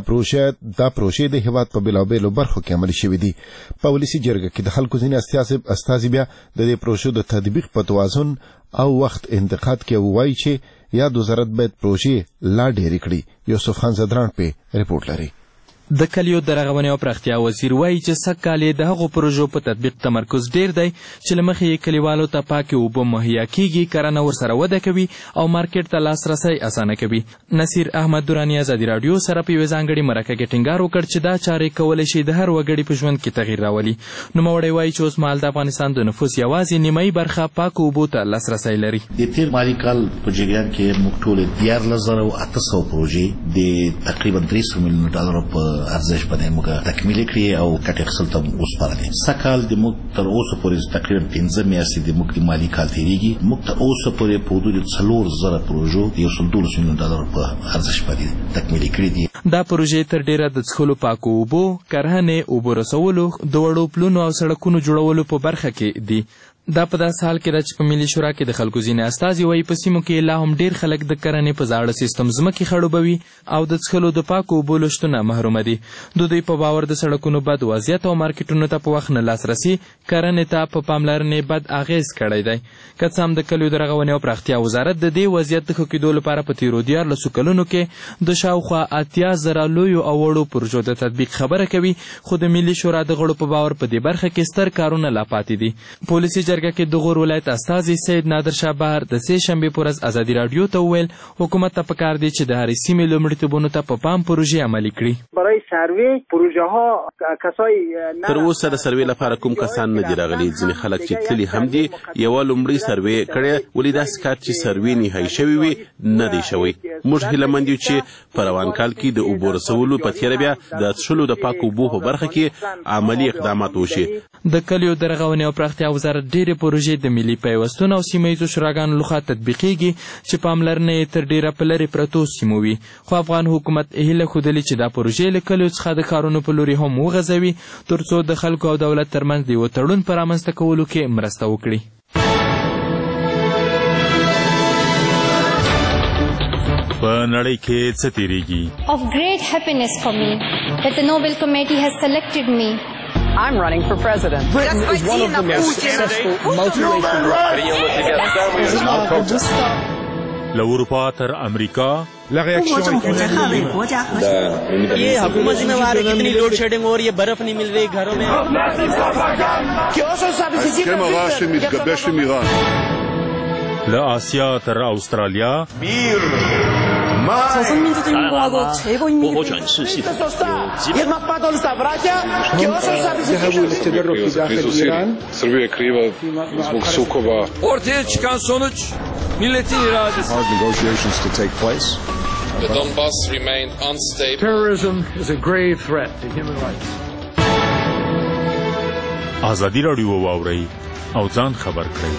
A: چې دا پروژې د هیواد په بېلابېلو برخو کې عملي شوې دي. په ولسي جرګه کې د خلکو ځینې استازي بیا د دې پروژو د تطبیق په توازن او وخت انتقاد کې وایي چې یا وزارت باید پروژې لا ډېرې کړي. یوسف خان زدران په ریپورت لري.
N: د کلیو د رغونې او پراختیا وزیر وایي چې سږکال د هغو پروژو په تطبیق تمرکز ډیر دی چې له مخې یې کلیوالو ته پاکې اوبه مهیا کیږي، کرنه ورسره وده کوي او مارکیټ ته لاسرسی اسانه کوي. نصیر احمد درانی ازادي رادیو سره په یوه ځانګړې مرکه کې ټینګار وکړ چې دا چارې کولی شي د هر وګړي په ژوند کې تغییر راولي. نوموړی وایي چې اوس مهال د افغانستان د نفوس یوازې نیمایي برخه پاکو اوبو ته لاسرسی لري.
Q: د تیر مالي کال په جریان کې موږ ټول 14800 پروژې د تقریبا 300 میلیون ډالر په ارزښت باندې موږ تکمیل کړې او کټ اخیستل ته وسپارلې. سږکال د موږ تر اوسه پورې تقریبا 15 میاشتې د موږ د مالي کال تېرېږي. موږ تر اوسه پورې په حدود 4000 پروژو د 112 میلیون ډالر په ارزښت باندې تکمیل کړې دي.
N: دا پروژې تر ډیره د څښلو پاکو اوبو، کرهنې، اوبو رسولو، د وړو پلونو او سړکونو جوړولو په برخه کې دي. دا په داسې حال کې ده چې په ملي شورا کې د خلکو ځینې استازي وایي په سیمو کې لا هم ډیر خلک د کرنې په زاړه سیستم ځمکې خړوبوي او د څښلو د پاکو اوبو له شتونه محرومه دي. دوی په باور د سړکونو بد وضعیت او مارکیټونو ته په وخت نه لاسرسي کرنې ته په پاملرنې بد اغیز کړی دی. که څه هم د کلیو د رغونې او پراختیا وزارت د دې وضعیت د ښه کېدو لپاره په تېرو 14 کلونو کې د شاوخوا 80,000 لویو او وړو پروژو د تطبیق خبره کوي، خو د ملي شورا د غړو په باور په دې برخه کې ستر کارونه لا پاتې دي. پولیسي جرګه کې د غور ولایت استازي سید نادر شاه بهر د سې شنبې پر ورځ ازادي رادیو ته وویل حکومت ته پکار دی چې د هرې سیمې لومړیتوبونو ته په پام پروژې عملي کړي.
R: برای سروې پروژه ها کسای
S: تر اوسه د سروې لپاره کوم کسان نه دي راغلي. ځینې خلک چې تللي هم دي یوه لومړی سروې کړې، ولې داسې کار چې سروې نهایي شوی وي نه دی شوی. موږ هیلهمند یو چې په روان کال کې د اوبو رسولو په تیره بیا د څښلو د پاکو اوبو په برخه کې عملي اقدامات وشي.
N: د کلیو د رغونې او پراختیا وزارت ډېرې پروژې د ملي پیوستون او سیمه ییزو شوراګانو لخوا تطبیقیږي چې پاملرنه یې تر ډیره په لرې پرتو سیمو وي. خو افغان حکومت هیله ښودلې چې دا پروژې له کلیو څخه د کارونو په لوري هم وغځوي تر څو د خلکو او دولت ترمنځ د یوه تړون په رامنځته کولو کې مرسته وکړي.
L: په نړۍ کې څه تیریږي؟
T: Of great happiness for me that the Nobel Committee has selected me.
U: I'm running for president. Britain is one of the most successful multiracial countries.
L: له اروپا تر امریکا
V: ये हुकूमत जिम्मेवार है, कितनी load shedding हो रही है, बर्फ नहीं मिल रही घरों में.
L: له آسیا تر استرالیا
W: ortaya çıkan sonuç milletin iradesi.
X: The Donbass remained unstable.
W: Terrorism is a grave threat to human rights.
L: ازادي رادیو واورئ او ځان خبر کړئ.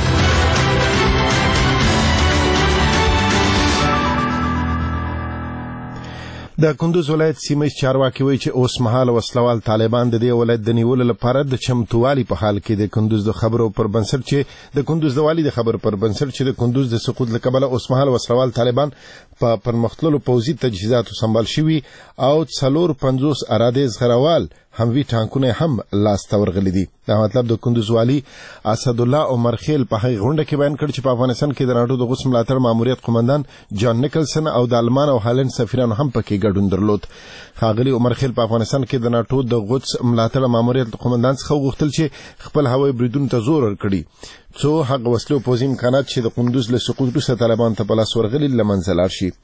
A: د کندوز ولایت سیمه چارواکي وایي چې اوس مهال وسلوال طالبان د دې ولایت د نیولو لپاره د چمتووالي په حال کې د کندوز د خبرو پر بنسټ چې د کندوز د والي د خبرو پر بنسټ چې د کندوز د سقوط له کبله اوس مهال وسلوال طالبان په پرمختللو پوځي تجهیزاتو سمبال شوي او 450 اراده زغروال هموی ټانکونه هم لاس ته ورغلي دي. دا مطلب د کندوز والي اسدالله عمر خیل په هغې غونډه کې بیان کړ چې په افغانستان کې د ناټو د غوث ملاتړ ماموریت قومندان جان نیکلسن او د آلمان او هالند سفیرانو هم پکې ګډون درلود. ښاغلي عمر خیل په افغانستان کې د ناټو د غوث ملاتړ ماموریت قومندان څخه وغوښتل چې خپل هوایي بریدونو ته زور ورکړي څو هغه وسلو پوځي امکانات چې د کندوز له سقوط وروسته طالبانو ته په لاس ورغلي له منځه لاړ شي.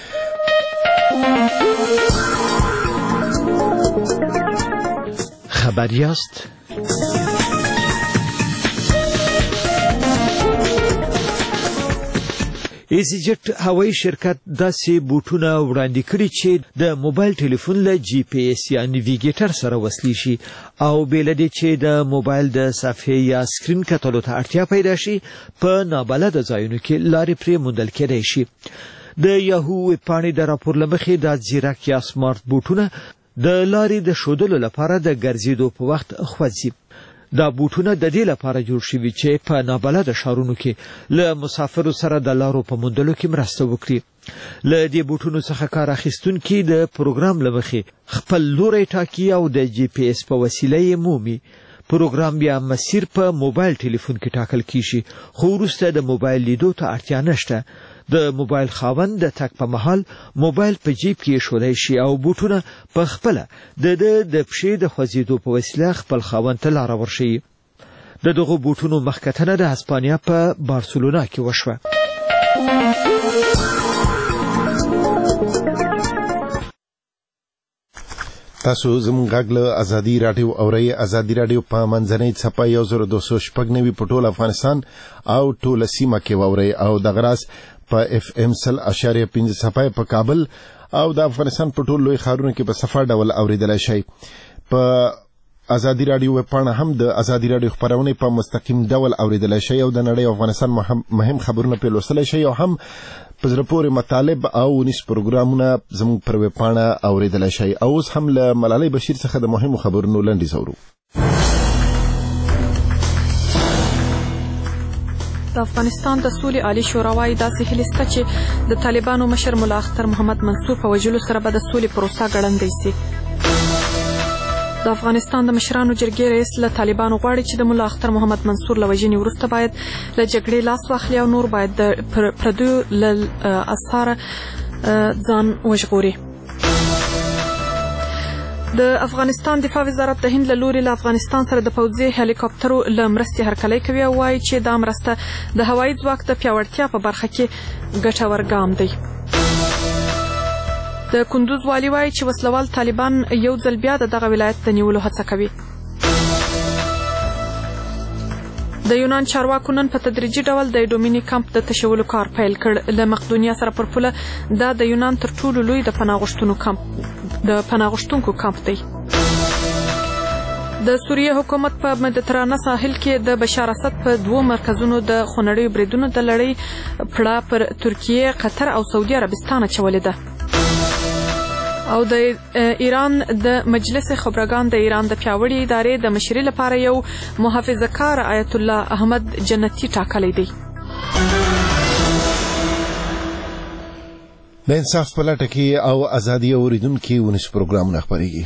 Y: خبریاست؟
B: ایزیجټ هوایي شرکت داسې بوټونه وړاندې کړي چې د موبایل ټلیفون له جی پی ایس یا نیویګیټر سره وصلي شي او بې له دې چې د موبایل د صفحې یا سکرین کتلو ته اړتیا پیدا شي په نابلده ځایونو کې لارې پرې موندل کېدای شي. د یاهو ویبپاڼې د راپور له مخې دا ځیرک یا سمارټ بوټونه د لارې د ښودلو لپاره د ګرځېدو په وخت خوځي. دا بوټونه د دې لپاره جوړ شوي چې په نابلده ښارونو کې له مسافرو سره د لارو په موندلو کې مرسته وکړي. له دې بوټونو څخه کار اخیستونکي د پروګرام له مخې خپل لوری ټاکي او د جی پی ایس په وسیله یې مومي. پروګرام یا مسیر په موبایل ټلیفون کې ټاکل کیږي خو وروسته د موبایل لیدو ته اړتیا نشته. د موبایل خاوند د تګ په مهال موبایل په جیب کې ایښودی شي او بوټونه په خپله د پښې د خوځېدو په وسیله خپل خاوند ته لاره ورښیي. د دغو بوټونو مخکتنه د هسپانیا په بارسلونا کې وشوه.
A: تاسو زموږ غږ له ازادي راډیو اورئ. ازادي راډیو په منځنۍ څپه 1296 په ټول افغانستان او ټوله سیمه کې واورئ او دغه راز په اف ام 100.5 څپه په کابل او د افغانستان په ټولو لوی ښارونو کې په صفر ډول اوریدلای شئ. په ازادي راډیو ویبپاڼه هم د ازادي راډیو خپرونې په مستقیم ډول اوریدلای شئ او د نړۍ او افغانستان مهم خبرونه پرې لوستلی شئ او هم په زړه پورې مطالب او نیس پروګرامونه زموږ پر ویبپاڼه اوریدلای شئ. او اوس هم له ملالۍ بشیر څخه د مهمو خبرونو لنډیز اورو.
D: د افغانستان د سولې عالی شورا وايي داسې هیله شته چې د طالبانو مشر ملا اختر محمد منصور په وژلو سره به د سولې پروسه ګړندۍ سي. د افغانستان د مشرانو جرګې رئیس له طالبانو غواړي چې د ملا اختر محمد منصور له وژنې وروسته باید له جګړې لاس واخلي او نور باید د پردیو له اثاره ځان وژغوري. د افغانستان دفاع وزارت د هند له لوري له افغانستان سره د پوځي هلیکاپټرو له مرستې هرکلی کوي او وایي چې دا مرسته د هوایي ځواک د پیاوړتیا په برخه کې ګټور ګام دی. د کندوز والي وایي چې وسلوال طالبان یو ځل بیا د دغه ولایت د نیولو هڅه کوي. د یونان چارواکو نن په تدریجي ډول د ډومیني کمپ د تشولو کار پیل کړ. له مقدونیا سره پر پوله دا د یونان تر ټولو لوی د پناهغوښتونکو کمپ دی. د سوریه حکومت په مدیترانه ساحل کې د بشار اسد په 2 مرکزونو د خونړیو بریدونو د لړۍ پړه پر ترکیه، قطر او سعودي عربستان اچولې ده. او د ایران د مجلس خبرګان د ایران د پیاوړي ادارې د مشرۍ لپاره یو محافظه‌کار آیت الله احمد جنتی ټاکلی دی.
A: د انصاف په لټه کې او ازادي اوریدونکي ونیس پروګرامونه خپرېږي.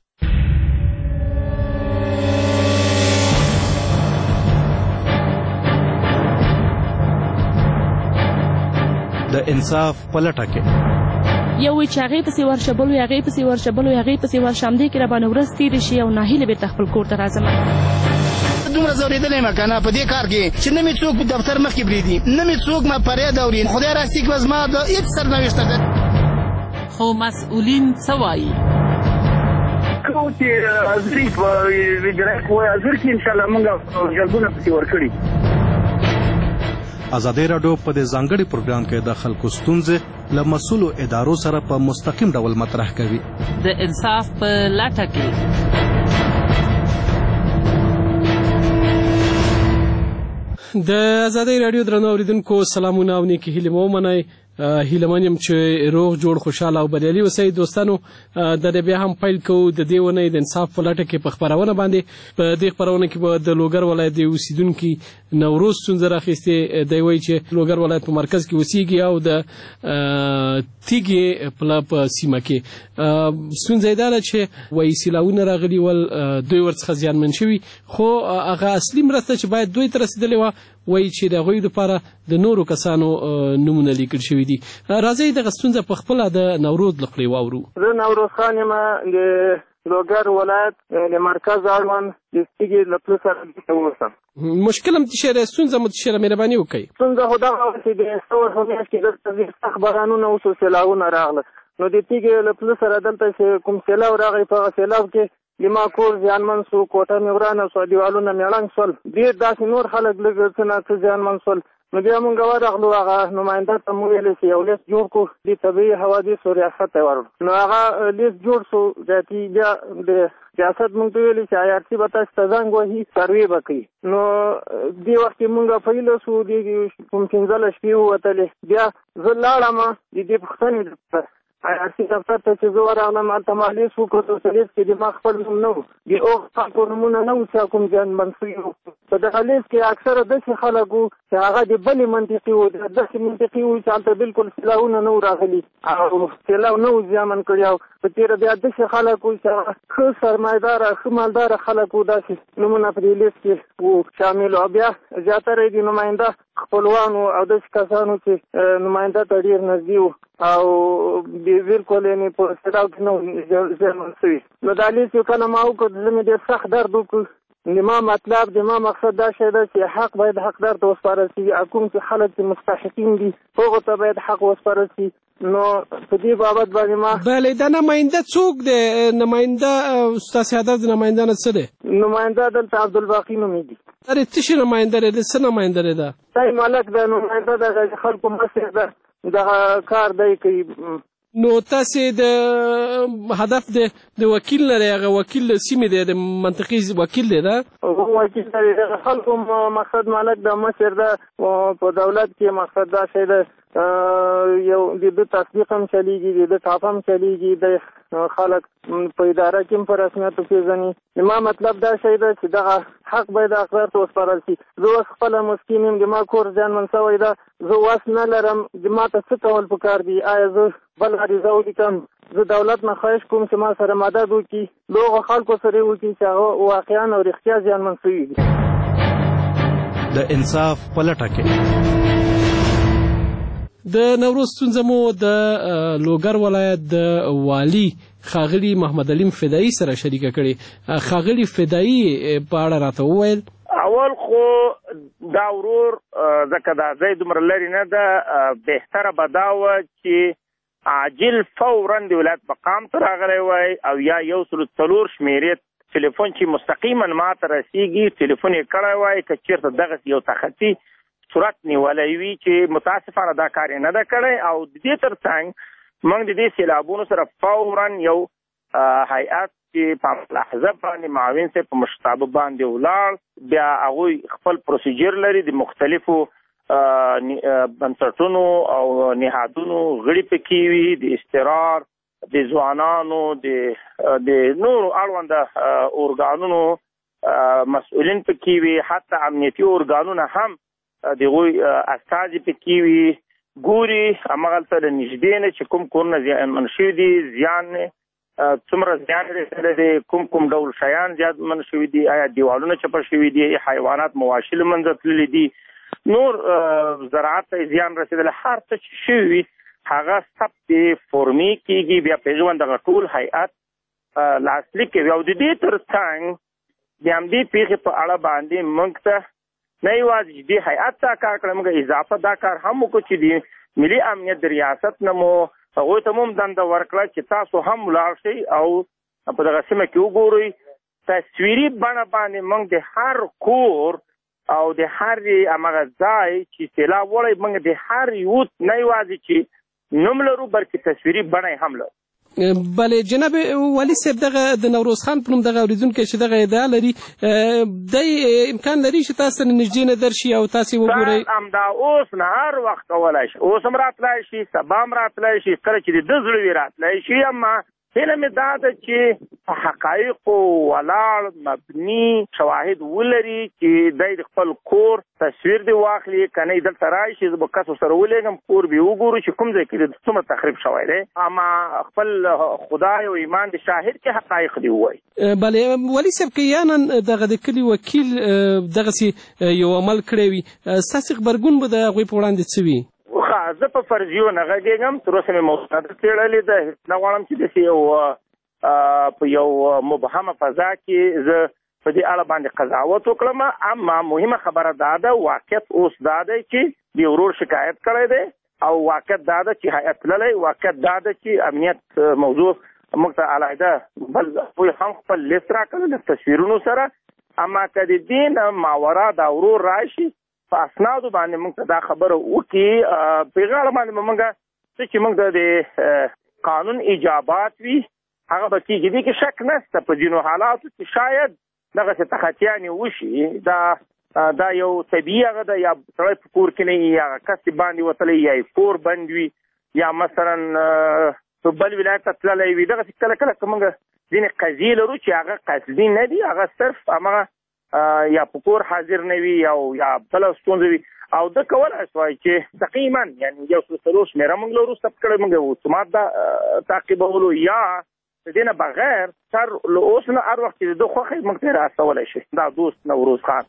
H: د انصاف په لټه کې
E: یو چې هغې پسې ورشبلو هغې پسې ورشبلو هغې پسې ورشمدې کې راباندې ورځ تېرې شي او ناهیلې بېرته خپل کور ته راځم.
I: دومره ځورېدلی یم که نه په دې کار کې چې نه مې څوک دفتر مخکې پرېږدي، نه مې څوک ما فریاد اوري. خدای راستي کړه زما د هېڅ سرنوشته ده.
E: خو مسؤلین څه وایي؟
R: کوم چې حاضري په اجرایه قوه حاضر کړي انشاءالله موږ جلبونه پسې ورکړي.
H: ازادي راډیو په دې ځانګړي پروګرام کې د خلکو ستونزې له مسؤلو ادارو سره په مستقیم ډول مطرح کوي.
E: د انصاف په لټه کې
M: د ازادي راډیو درنو اوریدونکو سلامونه او نیکی هیله مو منئ. هیله من یم چې روغ جوړ خوشاله او بریالي اوسئ. دوستانو د دې بیا هم پیل کوو د دې ونې د انصاف په لټه کې په خپرونه باندې. په دې خپرونه کې به د لوګر ولایت د اوسیدونکي نوروز ستونزه راخیستې. دی وایي چې لوګر ولایت په مرکز کې اوسیږي او د تیږې په سیمه کې ستونزه یې دا ده چې وایي سیلاوونه راغلي ول دوی ورڅخه زیانمن شوي خو هغه اصلي مرسته چې باید دوی ته رسېدلې وه وایي چې د هغوی لپاره د نورو کسانو نومونه لیکل شوي دي. راځئ دغه ستونزه په خپله د نوروز له خولې واورو.
Y: زه نوروز خان یم د لوګر ولایت د مرکز اړوند د تیږې له پله سره اوسم.
M: مشکل هم تشېره ستونزه مو تشېره مهرباني وکړئ.
Y: ستونزه خو دغه وه چې د څلور په میاشت کې دلته ډېر سخت بارانونه وشو، سیلاوونه راغله. نو د تیږې له پله سره دلته چې کوم سیلاب راغی په هغه سیلاب کې زما کور زیانمن سو، کوټه مې ورانه سوه، دیوالونه مې ړنګ سول. ډېر داسې نور خلک لږ څه نه څه زیانمن سول. نو بیا موږ ورغلو هغه نماینده ته مو ویل چې یو لیست جوړ کړو د طبیعي حوادثو ریاست ته ورغلو نو هغه لیست جوړ شو ذاتي بیا د ریاست موږ ته ویلي چې IRC به تاسو ته زنګ وهي سروې به کوي نو دې وخت کې موږ فیل شو د کوم 15 شپې ووتلې بیا زه لاړم د دې پوښتنې دپاره IRC دفتر ته چې زه ورغلم هلته ما لیست وکړو په لیست کې د ما خپل نوم نه و د هغو خلکو نومونه نه وو چې کوم زیانمن شوي وو په دغه لیست کې اکثره داسې خلک وو چې هغه د بلې منطقې وو داسې منطقې وو چې هلته بالکل سیلاوونه نه وو راغلي او سیلاو نه وو زیانمن کړي او په تېره بیا داسې خلک وو چې هغه ښه سرمایهداره ښه مالداره خلک وو داسې نومونه په دې لیست کې وو شامل او بیا زیاتره یې د نماینده خپلوان وو او داسې کسانو چې نماینده ته ډېر نږدې وو او بالکل یعنې په سیلاو کې نه وو زیانمن شوي نو دا لیست یو کله ما وکړ زه مې ډېر سخت درد وکړ د ما مطلب د ما مقصد دا شی ده چې حق باید حقدار ته وسپارل شي کوم چې خلک چې مستحقین دي هغو ته باید حق وسپارل شي نو په دې بابت باندې ما
M: بله دا نماینده څوک دی نماینده ستاسې هدف د نماینده نه څه دی
Y: نماینده دلته عبدالباقي نومې دي
M: ارې څه شي نماینده دی د څه نماینده دی دا
Y: دی ملک ده نماینده دغه خلکو مسیر ده دغه کار دی کوي
M: نو تاسې د هدف د وکیل لرئ هغه وکیل سیمې دی د منطقې وکیل دی دا
Y: وکیل لري دغه خلکو مقصد مالک د مشر ده په دولت کې مقصد دا شی ده یو د ده تصدیق هم چلیږي د ده ټاپ هم چلیږي د خلک په اداره کې هم په رسمیت وپېژني ما مطلب دا شی ده چې دغه حق باید حقدار ته وسپارل شي زه اوس خپله مسکین یم د ما کور زیانمن شوی ده زه وس نه لرم د ما ته څه کول پکار دي آیا زه بل عریضه ولیکم زه دولت نه خواهش کوم چې ما سره مدد وکړي له هغو خلکو سره یې وکړي چې هغه واقعا او رښتیا زیانمن شوي دي
H: د انصاف په لټه کې
M: د نوروز ستونزه مو د لوګر ولایت د والي ښاغلي محمد علیم فدایي سره شریکه کړې ښاغلي فدایي په اړه راته وویل
C: اول خو دا ورور ځکه دا ځای دومره لرې نه ده بهتره به دا وه چې عاجل فورا د ولایت مقام ته راغلی وای او یا 104 شمېرې ټلیفون چې مستقیما ما ته رسیږي ټلیفون یې کړی وای که چېرته دغسې یو تخطي صورت نیولی وي چې متاسفانه دا کار یې نه ده کړی او د دې تر څنګ موږ د دې سیلابونو سره فورا یو هیئت چې په لحظه باندې معاون صاحب په مشرتابه باندې ولاړ بیا هغوی خپل پروسیجر لري د مختلفو بنسټونو او نهادونو غړي پکې وي د استقرار د ځوانانو د نورو اړونده ارګانونو مسؤلین پکې وي حتی امنیتي ارګانونه هم د هغوی استازي پکې وي ګوري هماغلته له نږدې نه چې کوم کورونه زیانمن شوي دي زیان څومره زیان رسېدلی دی کوم ډول شیان زیانمن شوي دي آیا دیوالونه چپه شوي دي حیوانات مواشي له منځه تللي دي نور زراعت ته زیان رسېدلی هر څه چې شوي وي هغه ثبت فورمي کېږي بیا په ژوند دغه ټول هیئت لاسلیک کوي او د دې تر څنګ د همدې پېښې په اړه باندې موږ ته نه یوازې چې دې هیئت ته کار کړی موږ اضافه دا کار هم وکړو چې د ملي امنیت د ریاست نه مو هغوی ته مو هم دنده ورکړه چې تاسو هم ولاړ شئ او په دغه سیمه کې وګورئ تصویري بڼه باندې موږ د هر کور او د هر همغه ځای چې سیلاب وړی موږ د هر یوت نه یوازې چې نوم لرو بلکې تصویري بڼه یې هم لرو
M: بله جناب والي صاحب دغه د نوروز خان په نوم دغه اورېدونکی چې دغه ادعا لري دی امکان لري چې تاسو ته نږدې نه درشي او تاسې وګورئ
C: همدا اوس نه هر وخت کولی شي اوس هم راتلی شي سبا هم راتلی شي کله چې د ده زړه وي راتلی شي اما هیله مې دا ده چې په حقایقو ولاړ مبني شواهد ولري چې دی د خپل کور تصویر دې واخلي که نه یې دلته راشي زه به کسو سره ولېږم کور به یې وګورو چې کوم ځای کې د څومره تخریب شوی دی اما خپل خدای او ایمان د شاهد کې حقایق دې ووایي
M: بلې والي صاحب که یا نن دغه د کلي وکیل دغسې یو عمل کړی وي ستاسې غبرګون به د هغوی په وړاندې څه وي
C: زه په فرضیو نه غږېږم تر اوسه مې مستند څېړلې ده هېڅ نه غواړم چې داسې په یو مبهمه فضا کې زه په دې اړه باندې قضاوت وکړم اما مهمه خبره دا ده واقعیت اوس دا دی چې د ورور شکایت کړی دی او واقعیت دا ده چې هیئت تللی واقعیت دا ده چې امنیت موضوع موږ ته علیحده بل دوی هم خپل لیست راکړی له تصویرونو سره اما که د دې نه ماورا دا ورور راشي په اسنادو باندې موږ ته دا خبره وکړي په غاړه باندې موږ چې موږ د قانون ایجابات وي هغه به کېږي دې کې شک نشته په ځینو حالاتو کې شاید دغسې تخطیانې وشي دا یو طبیعي هغه ده یا سړی په کور کې نه وي یا هغه کس باندې وتلی یا یې کور بند وي یا مثلا په بل ولایت ته تللی وي دغسې کله کله که موږ ځینې قضیې لرو چې هغه قصدي نه دي هغه صرف همغه یا په کور حاضر نه وي یا بله ستونزه وي او ده کولی شوای چې تقریبا یعنې 104 شمېره موږ له وروسته کړی موږ اتومات دا تعقیبولو یا د دې نه بغیر تر له اوس نه هر وخت چې د ده خوښه موږ ته یې راستولی شي دا دوست نوروز خان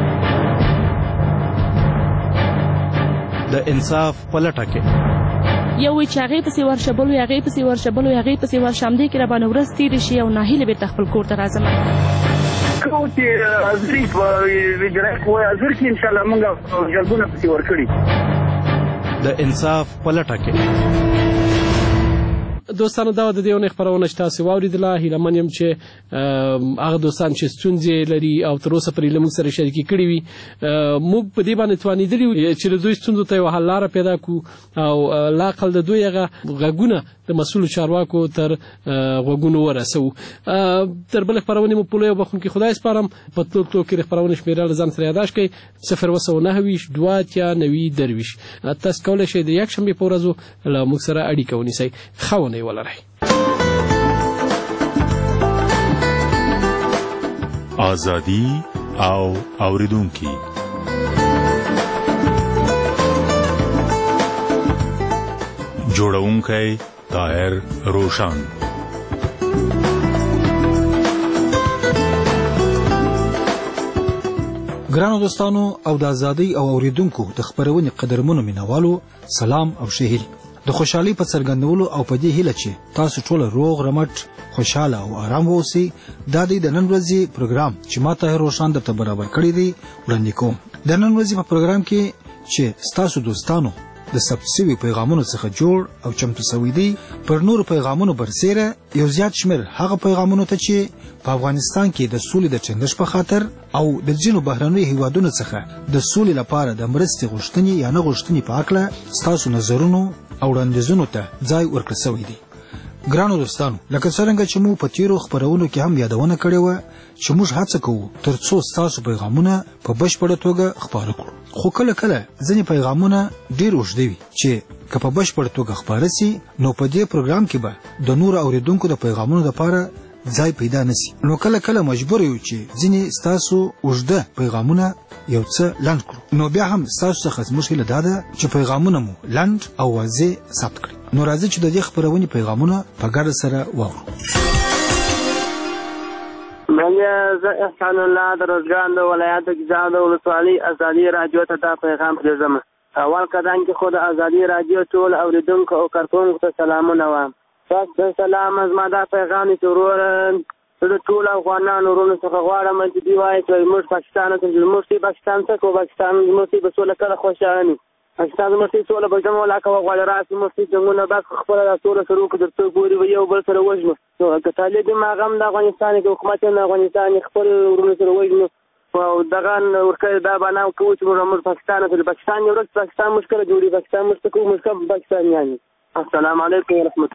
H: د انصاف په لټه کې
E: یو وی چې هغې پسې ورشه بل وی هغې پسې ورشه بل وی هغې پسې ورشه همدې کې راباندې ورځ تېرې شي او ناهیلې بېرته خپل کور ته راځم
R: کوم چې ازري په ویجرای کوی ازر کې انشاءالله موږ جلبونه پسې ورکړي
H: د انصاف په لټه کې
M: دوستانو دا د دې اونۍ خپرونه چې تاسې واورېدله هیله یم چې هغه دوستان چې ستونزې لري او تر اوسه پورې له موږ سره شریکې کړي وي موږ په دې باندې توانېدلي یو چې د دوی ستونزو ته یوه حل لاره پیدا کړو او لااقل د دوی هغه غږونه د مسؤلو چارواکو تر غوږونو ورسوو تر بلې خپرونې مو په لویو بخښونکي خدای سپارم په تلو تلو کې د خپرونې شمېره له ځان سره یاداشت کړئ 029 تاسو کولی شئ د یکشنبې په ورځو له موږ سره اړیکه ونیسئ ښه ونې ولرئ
L: آزادي او اوریدونکي جوړونکی طاهر روشان
F: ګرانو دوستانو او د ازادۍ او اوریدونکو د خپرونې قدرمنو مینوالو سلام او ښه هیلې د خوشحالۍ په څرګندولو او په دې هیله چې تاسو ټول روغ رمټ خوشحاله او آرام اوسئ دا دی د نن ورځې پروګرام چې ما طاهر روشان درته برابر کړی دی وړاندې کوم د نن ورځې په پروګرام کې چې ستاسو دوستانو د ثبت شوي پیغامونو څخه جوړ او چمتو شوی دی پر نورو پیغامونو برسیره یو زیات شمېر هغه پیغامونو ته چې په افغانستان کې د سولې د ټینګښت په خاطر او د ځینو بهرنیو هیوادونو څخه د سولې لپاره د مرستې غوښتنې یا نه غوښتنې په هکله ستاسو نظرونو او وړاندیزونو ته ځای ورکړل شوی دی ګرانو دوستانو لکه څرنګه چې موږ په تیرو خپرونو کې هم یادونه کړې وه چې موږ هڅه کوو تر څو ستاسو پیغامونه په بشپړه توګه خپاره کړو خو کله کله ځینې پیغامونه ډېر اوږده وي چې که په بشپړه توګه خپاره سي نو په دې پروګرام کې به د نورو اوریدونکو د پیغامونو لپاره ځای پیدا نسی نو کله کله مجبور یو چې ځینې ستاسو اوږده پیغامونه یو څه لنډ کړو نو بیا هم ستاسو څخه زموږ هیله دا ده چې پیغامونه مو لنډ او واضح ثبت کړئ نو راځئ چې د دې خپرونې پیغامونه په ګډه سره واورو
Y: زه احسان الله د روزګان د ولایت ګیزاب د ولسوالۍ ازادي راډیو ته دا پیغام پرېږدم اول قدم کې خو د ازادي راډیو ټول اورېدونکو او کارکوونکو ته سلامونه وایم تاسو سلام زما دا پیغام چې ورور د ټول افغانانو ورونو څخه غواړم چې دوی وایي چې موږ پاکستان ته موږ پاکستان څخه کو پاکستان موږ په سوله کله خوشاله پاکستان موږ سوله به زموږ لا کوه غواړي راسي موږ څنګه بس خپل سوله سره کو درته ګوري یو بل سره وژنو نو که طالب ماغم د افغانستان کې حکومت د افغانستان خپل ورونو سره وژنو او دغه ورکه دا باندې کوم چې موږ پاکستان ته پاکستان یو ورځ پاکستان مشکل جوړي پاکستان مشکل پاکستان یعنی السلام علیکم ورحمت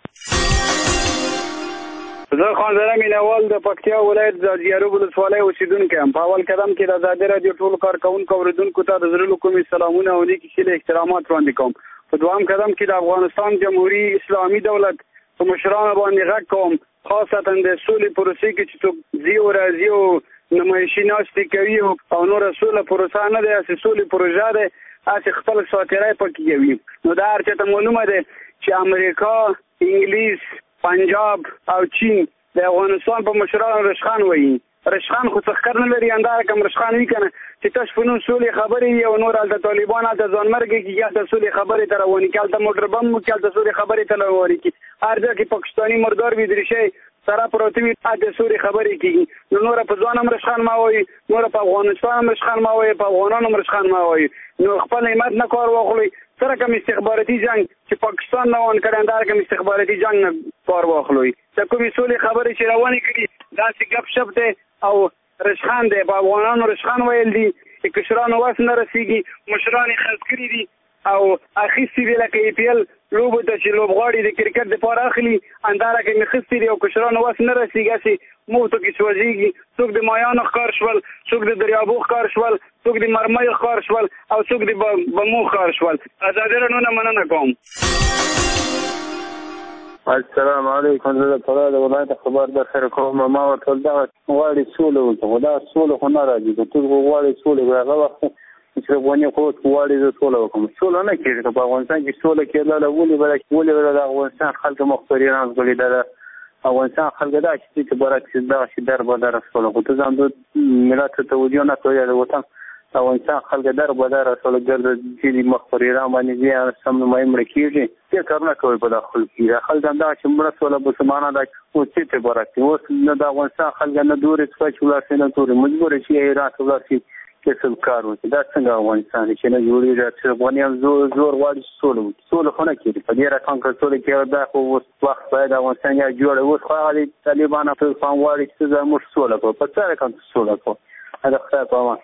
G: زه خان زره مینوال د پکتیا ولایت د زیارو ولسوالۍ اوسیدونکی یم په اول قدم کې د ازادي راډیو ټولو کارکوونکو اوریدونکو ته د زړه له کومې سلامونه او نیکې هیلې احترامات وړاندې کوم په دویم قدم کې د افغانستان جمهوري اسلامي دولت په مشرانو باندې غږ کوم خاصتا د سولې پروسې کې چې څوک ځي او راځي او نمایشي ناستې کوي او نوره سوله پروسه نه دی هسې سولې پروژه دی هسې خپل ساتیری پکې کوي نو دا هر چاته معلومه دی چې امریکا انګلیس پنجاب او چین د افغانستان په مشرانو رشخان وایي رشخان خو څه ښکر نه لري همدغه کوم رشخان وي که نه چې تش په نوم سولې خبرې وي او نور هلته طالبان هلته ځانمرګې کېږي هلته سولې خبرې ته روانې کړي هلته موټر بم وکړي هلته سولې خبرې ته روانې کړي هر ځای کې پاکستاني مردار وي دریشۍ سره پروتې وي هلته سولې خبرې کېږي نو نوره په ځوان هم رشخان مه وایي نوره په افغانستان هم رشخان مه وایي په افغانانو هم رشخان مه وایي نو خپل همت نه کار واخلئ سره کوم استخباراتي جنگ چې پاکستان روان کړی همدغه کوم استخباراتي جنگ نه کار واخلئ د کومې سولې خبرې چې روانې کړي داسې ګپ شپ دی او رشخان دی په افغانانو رشخان ویل دي چې کشرانو واس نه رسیږي مشران یې خرڅ کړي دي او اخیستي دي لکه EPL لوبو ته چې لوبغاړي د کرکټ دپاره اخلي انداره کې مې اخیستي دي او کشرانو واس نه رسیږي هسې موتو کې سوځېږي څوک د مایانو ښکار شول څوک د دریابو ښکار شول څوک د مرمیو ښکار شول او څوک د بمو ښکار شول. ازادي راډیو نه مننه کوم.
J: السلام علیکم. زه د فراه د ولایت خبر در سره کوم. ما ورته ویل دغه غواړي سوله وکړو خو دغه سوله خو نه راځي که ټول غواړي سوله هغه وخت چې افغاني قوت غواړي زه سوله وکړم سوله نه کېږي که په افغانستان کې سوله کېدله ولې به د افغانستان خلک مخبران ګولي د افغانستان خلک دا چې برعکس دغه شي در به در سوله خو ته ځان ملت ته توجه نه کوي د وطن افغانستان خلک در به در سوله ګرځي چې مخبران باندې دې سم نمایي مړه کېږي څه کار نه کوي په داخل کې خلک همدغه چې مړه سوله مسلمانان دا اوس چې ته برعکس اوس نه د افغانستان خلک نه دورې څخه چې ولاړ شي نه تورې مجبور شي ایران ته ولاړ شي کسب کار وکړي دا څنګه افغانستان چې نه جوړېږي چې افغانیان زور غواړي سوله خو نه کېږي په دې رقم که سوله کېږي دا خو اوس وخت باید افغانستان یا جوړه اوس خو هغه طالبان په پام غواړي چې زه موږ سوله کوو په څه رقم سوله کوو هذا خدای په امان.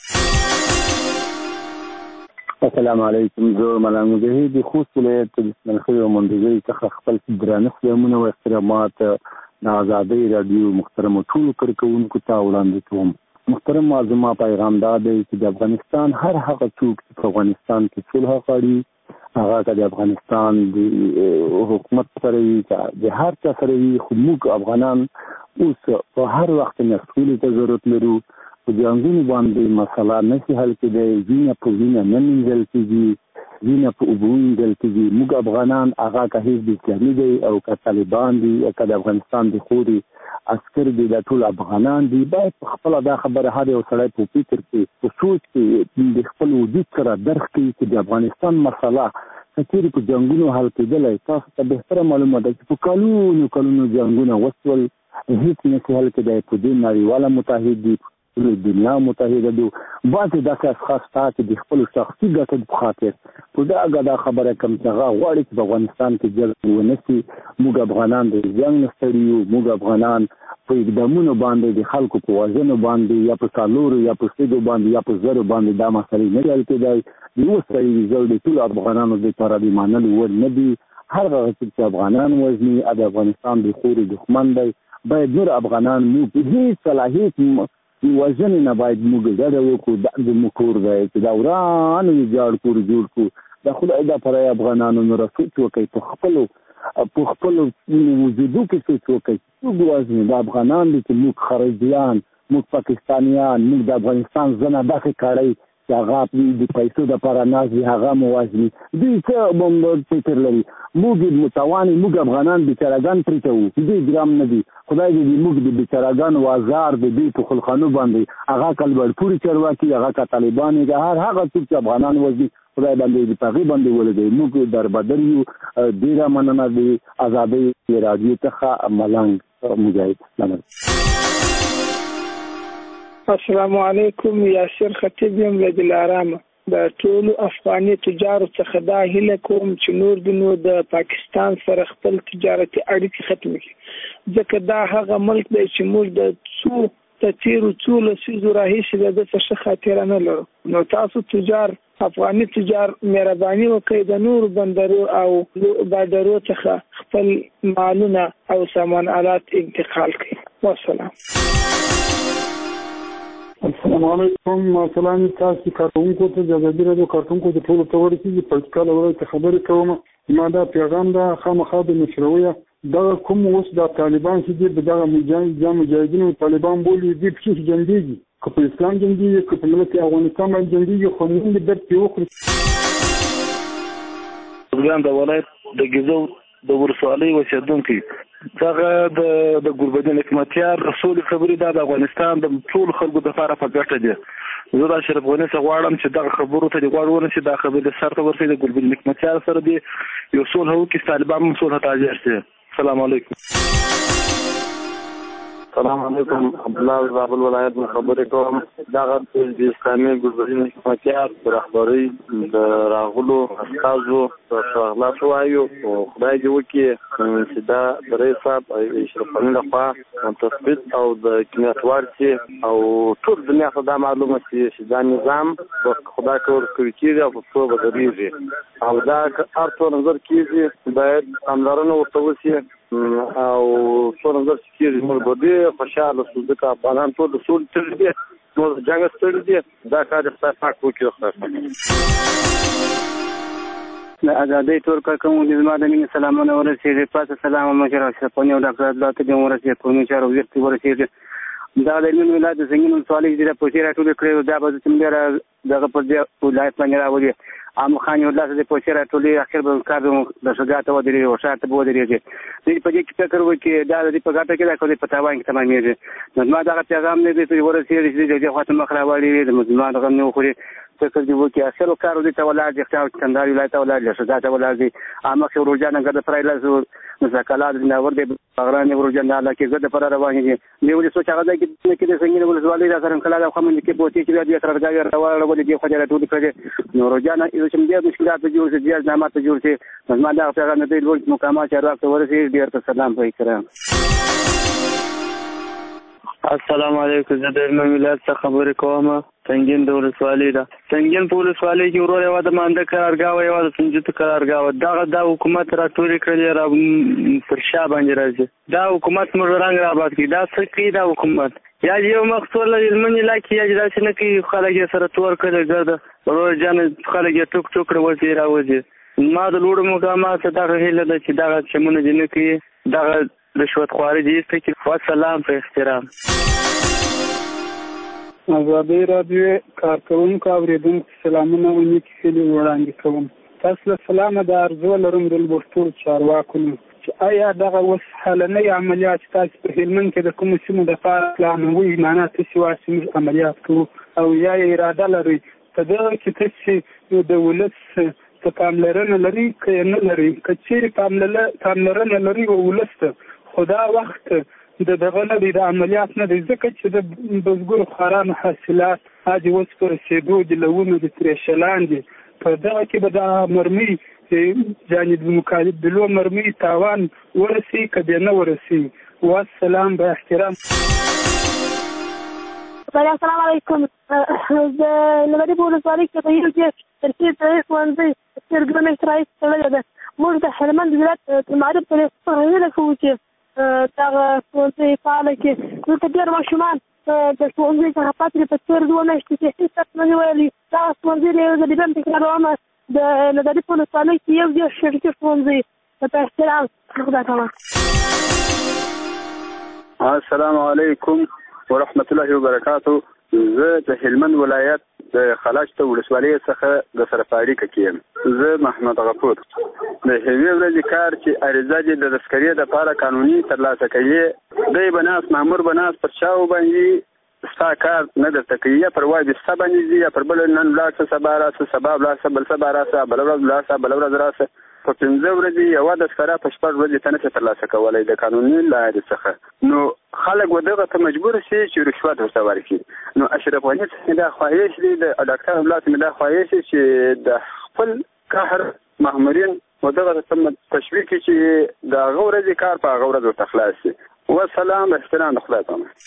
K: السلام علیکم. زه مولانا مجاهد د خوست ولایت د اسماعیل او منډګۍ څخه خپل درانه سلامونه او احترامات د ازادۍ راډیو محترمو ټولو کارکوونکو ته وړاندې کوم. محترم زما پیغام دا دی چې د افغانستان هر هغه څوک چې په افغانستان کې صلح غواړي هغه که د افغانستان د حکومت سره وي د هر چا سره وي خو موږ افغانان اوس په هر وخت کې سولې ته ضرورت لرو. په جنګونو باندې مسله نشي حل کېدی وینه په وینه نه مینځل کېږي وینه په اوبو مینځل کېږي. موږ افغانان هغه که حزب اسلامي دی او که طالبان دي که د افغانستان د خوري عسکر دي دا ټول افغانان دي باید په خپله دا خبره هر یو سړی په فکر کې په سوچ کې د خپل وجود سره درک کړي چې د افغانستان مسله که چیرې په جنګونو حل کېدلی تاسو ته بهتره معلومه ده چې په کلونو جنګونه وسول هېڅ نشي حل کېدی. په دې نړیواله متحد دي دنیا متحده دي بعضې داسې اشخاص شته چې د خپلو شخصي ګټو په خاطر په دغه دا خبره کوم چې هغه غواړي چې په افغانستان کې جنګ ونه شي. موږ افغانان د جنګ نه ستړي یو. موږ افغانان په اقدامونو باندې د خلکو په وژنو باندې یا په څلورو یا په شپږو باندې یا په زرو باندې دا مسلې نه حل کېدی. د اوس سړي زه د ټولو افغانانو دپاره د منلو وړ نه دي. هر هغه څوک چې افغانان وژني د افغانستان د خوري دښمن دی. باید نور افغانان موږ هېڅ صلاحیت وژنې نه باید موږ ډډه وکړو. دا زموږ کور دی چې دا وران وي جاړ کور جوړ کړو. د خدای دپاره افغانانو نوره سوچ وکړئ په خپلو وجودو کې سوچ وکړئ. څوک وژني دا افغانان دي چې موږ خارجیان موږ پاکستانیان موږ د افغانستان زنه داسې کړئ چې هغه د پیسو دپاره ناست وي هغه مو وژني. دوی څه فکر لري موږ متواني موږ افغانان بیچارهګان پرېږدو دوی ګرام نه دي. خدای دې موږ د بیچارهګانو آزار د دوی په خلخانو باندې هغه که لوړپوړي چارواکي هغه که طالبان یې هر هغه څوک چې افغانان وژني خدای باندې د هغې باندې ولګوي. موږ دربدر یو. ډېره مننه د ازادۍ راډیو څخه ملنګ مجاهد.
O: السلام علیکم. یاسر خطیب یم له دلارامه. د ټولو افغاني تجارو څخه دا هیله کوم چې نور د نو د پاکستان سره خپل تجارتي اړیکې ختم کړي ځکه دا هغه ملک دی چې موږ د تیرو څو لسیزو راهیسې د ده څه خاطره نه لرو. نو تاسو تجار افغاني تجار مهرباني وکړئ د نورو بندرو او بادرو څخه خپل مالونه او سامان آلات انتقال کړئ. والسلام.
P: السلام علیکم. سلام تاسو کارکونکو ته د ازادي راډیو کارکونکو ته ټولو ته ورسېږي. پرتګال ولایت خبرې کوم. ما دا پیغام دا خامخا د مشروعیه دغه کوم اوس د طالبان چې دي دغه مجاهدینو طالبان بولي دي په جنګيږي که په اسلام جنګيږي که په ملت افغانستان باندې جنګيږي خو موږ د درد په وخت
Q: د ولایت د ګیزو د ورسوالۍ اوسېدونکي دغه د ګوربدین حکمتیار رسول خبرې دا د افغانستان د ټول خلکو لپاره په ګټه دي. زه د اشرف غني څخه غواړم چې دغه خبرو ته غواړم چې دا خبرې سره ورسېږي د ګوربدین حکمتیار سره دی یو صلح وکړي طالبان صلح ته حاضر شي. السلام علیکم.
J: السلام علیکم. عبدالله زابل ولایت نه خبرې کوم. دغه د اسلامي ګوزارین حکومتیار پر رهبرۍ د راغلو استازو په اخلاص وایو خدای دې وکړي چې دا د رئیس صاحب اشرف غني لخوا تثبیت او د کمیتوار چې او ټول دنیا ته دا معلومه چې دا نظام خدای کور کوي کېږي او په څو بدلېږي او دا هر څو نظر کېږي باید پاملرنه ورته وشي او څو نظر چې کېږي موږ به ډېر خوشحاله شو ځکه افغانان ټول د سولې ستړي دي نور د جنګ ستړي دي دا کار د خدای پاک وکړي خدای
G: د ازادۍ ټول کارکوونکو زما د مینې سلامونه ورسېږي پاته سلام مشر اشرف غني او ډاکټر عبدالله ته هم ورسېږي قومي چارو وزیر ته ورسېږي دا د هلمند ولایت د سنګین ولسوالۍ چې د پوسې راټولې کړې دا به زه چې بیا دغه پر دې ولایت باندې راولي عام خان یو داسې د پوسې راټولې اخر به کار د شجاع ته ودرېږي او شاته به ودرېږي دوی په دې کې فکر وکړي دا د دې په ګټه کې دا که په تاوان کې تمامېږي نو زما دغه پیغام دی چې ورسېږي چې د دې خوا ته مخ راوړي د مسلمان غم نه وخوري فکر دې وکړي اخر کار دې ته ولاړ دي اختیار کندهار ولایت ته ولاړ دي شجاع ته ولاړ دي عامه وروجانه ګډه پرایله مزاکلات ناور دې بغران وروجانه علاقې ګډه پر روان دي نیولې سوچ هغه ځای کې د سنگین ولسوالۍ را سره کله د خمن کې بوتي چې دې قرارګاه راوړل دي خو دې راټول کړي نو وروجانه چې دې مشکلات جوړ شي دې ځامات جوړ شي زما دا پیغام دې ټول مقامات چارواکو ورسېږي ډېر ته سلام پای کړم.
J: السلام علیکم. زه د هلمند ولایت څخه خبرې کوم. سنگین د ولسوالۍ ده. سنگین په ولسوالۍ کې ورور یوه د مانده قرارګاه وه یوه د سنجتو قرارګاه وه دغه دا حکومت راټولې کړلې را پر شا باندې راځي دا حکومت موږ رنګ راباد کړي دا څه کوي دا حکومت یا یو مقصود لري هلمند علاقې یا داسې نه کوي خلک یې سره تور کړي ګرده ورور جان خلک یې ټوک ټوک کړه وځي راوځي ما د لوړو مقاماتو دغه هیله ده چې دغه چمونه دې نه کوي دغه رشوت خواري دې ایسته کړي وسلام په احترام.
O: ازادۍ راډیو کارکوونکو اورېدونکو سلامونه او نیکې هیلې وړاندې کوم. تاسو له سلامه د ارزو لرم د لوړپوړو چارواکو نه چې آیا دغه اوس حالنۍ عملیات چې تاسو په هلمند کې د کومو سیمو دپاره پلانوئ معنا تاسې واسې موږ عملیات کوو او یا یې اراده لرئ په دغه کې تاسې د ولس ته پاملرنه لري که یې نه لري که چیرې پاملرنه لري او ولس ته خو دا وخت د دغه نه دی د عملیات نه دی ځکه چې د بزګرو خوارانو حاصلات هغې اوس په رسېدو دي له ونو د ترېشلان دي په دغه کې به د مرمۍ یعنې د مقابلو مرمۍ تاوان ورسي که بیا نه ورسي. والسلام با احترام.
N: السلام علیکم. د نمرې په ولسوالۍ کې په یو کې ترکیب د ښوونځي څرګنه شرایط تړلې ده موږ د هلمند ولایت معرف په هیله کوو چې دغه ښوونځي فعاله کړي دلته ډېر ماشومان د ښوونځي څخه پاتې په تېر دوه میاشتو کې هېڅ چاته نه دي ویلي دغه ښوونځي د یو ځلې بیا هم تکرارومه د نظري په ولسوالۍ کې یو ډېر شرقي ښوونځي په احترام خدای کومه.
G: السلام علیکم ورحمت الله وبرکاتو. زه د هلمند ولایت د خلاجته ولسوالۍ څخه د سره په اړیکه کې یم. زه محمد غفور د هغې ورځې کار چې عریضه دې د تذکرې دپاره قانوني ترلاسه کوي دی به ناست مامور به ناست پر چاو باندې ستا کار نه درته کوي یا پر وای بسته باندې ځي یا پر بل نن ولاړ شه سبا راسه سبا ولاړ شه بل سبا راسه بله ورځ ولاړ شه بله ورځ راسه په 15 ورځې یوه تذکره په 6 ورځې ته نشي ترلاسه کولی د قانوني لارې څخه نو خلک به دغه ته مجبور شي چې رشوت ورته ورکړي. نو اشرف غني څخه دا خواهش دی د ډاکټر عبدالله څخه دا خواهش دی چې د خپل قهر مامورین و دغه ته تشویق کړي چې د هغه ورځې کار په هغه ورځ ورته خلاص شي. والسلام احترام د خدای پامه.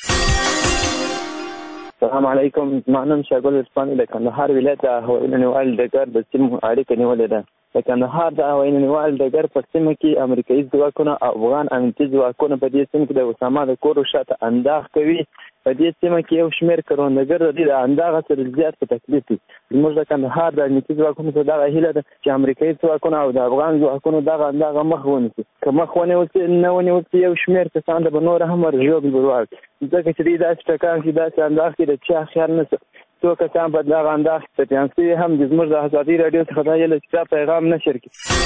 S: السلام علیکم. زما نوم شاګل عثماني د کندهار ولایت د هوایي نړیوال ډګر د سیمو اړیکه نیولې ده. د کندهار د هوایي نړیوال ډګر په سیمه کې امریکایي ځواکونه او افغان امنیتي ځواکونه په دې سیمه کې د اسامه د کور شاته انداغ کوي. په دې سیمه کې یو شمېر کروندګر د دې د انداغه سره زیات په تکلیف دي. زموږ د کندهار د امنیتي ځواکونو ته دغه هیله ده چې امریکایي ځواکونه او د افغان ځواکونو دغه انداغه مخ ونیسي. که مخ ونیول سي نه ونیول سي یو شمېر کسان ته به نور هم ورژوبل ورواړي ځکه چې دوی داسې ټکان کې داسې انداغ کې د چا خیال نه څو کسان په دغه انداز ټپیان شوي هم د زموږ د ازادي راډیو څخه دا هیله چې دا پیغام نشر کړي.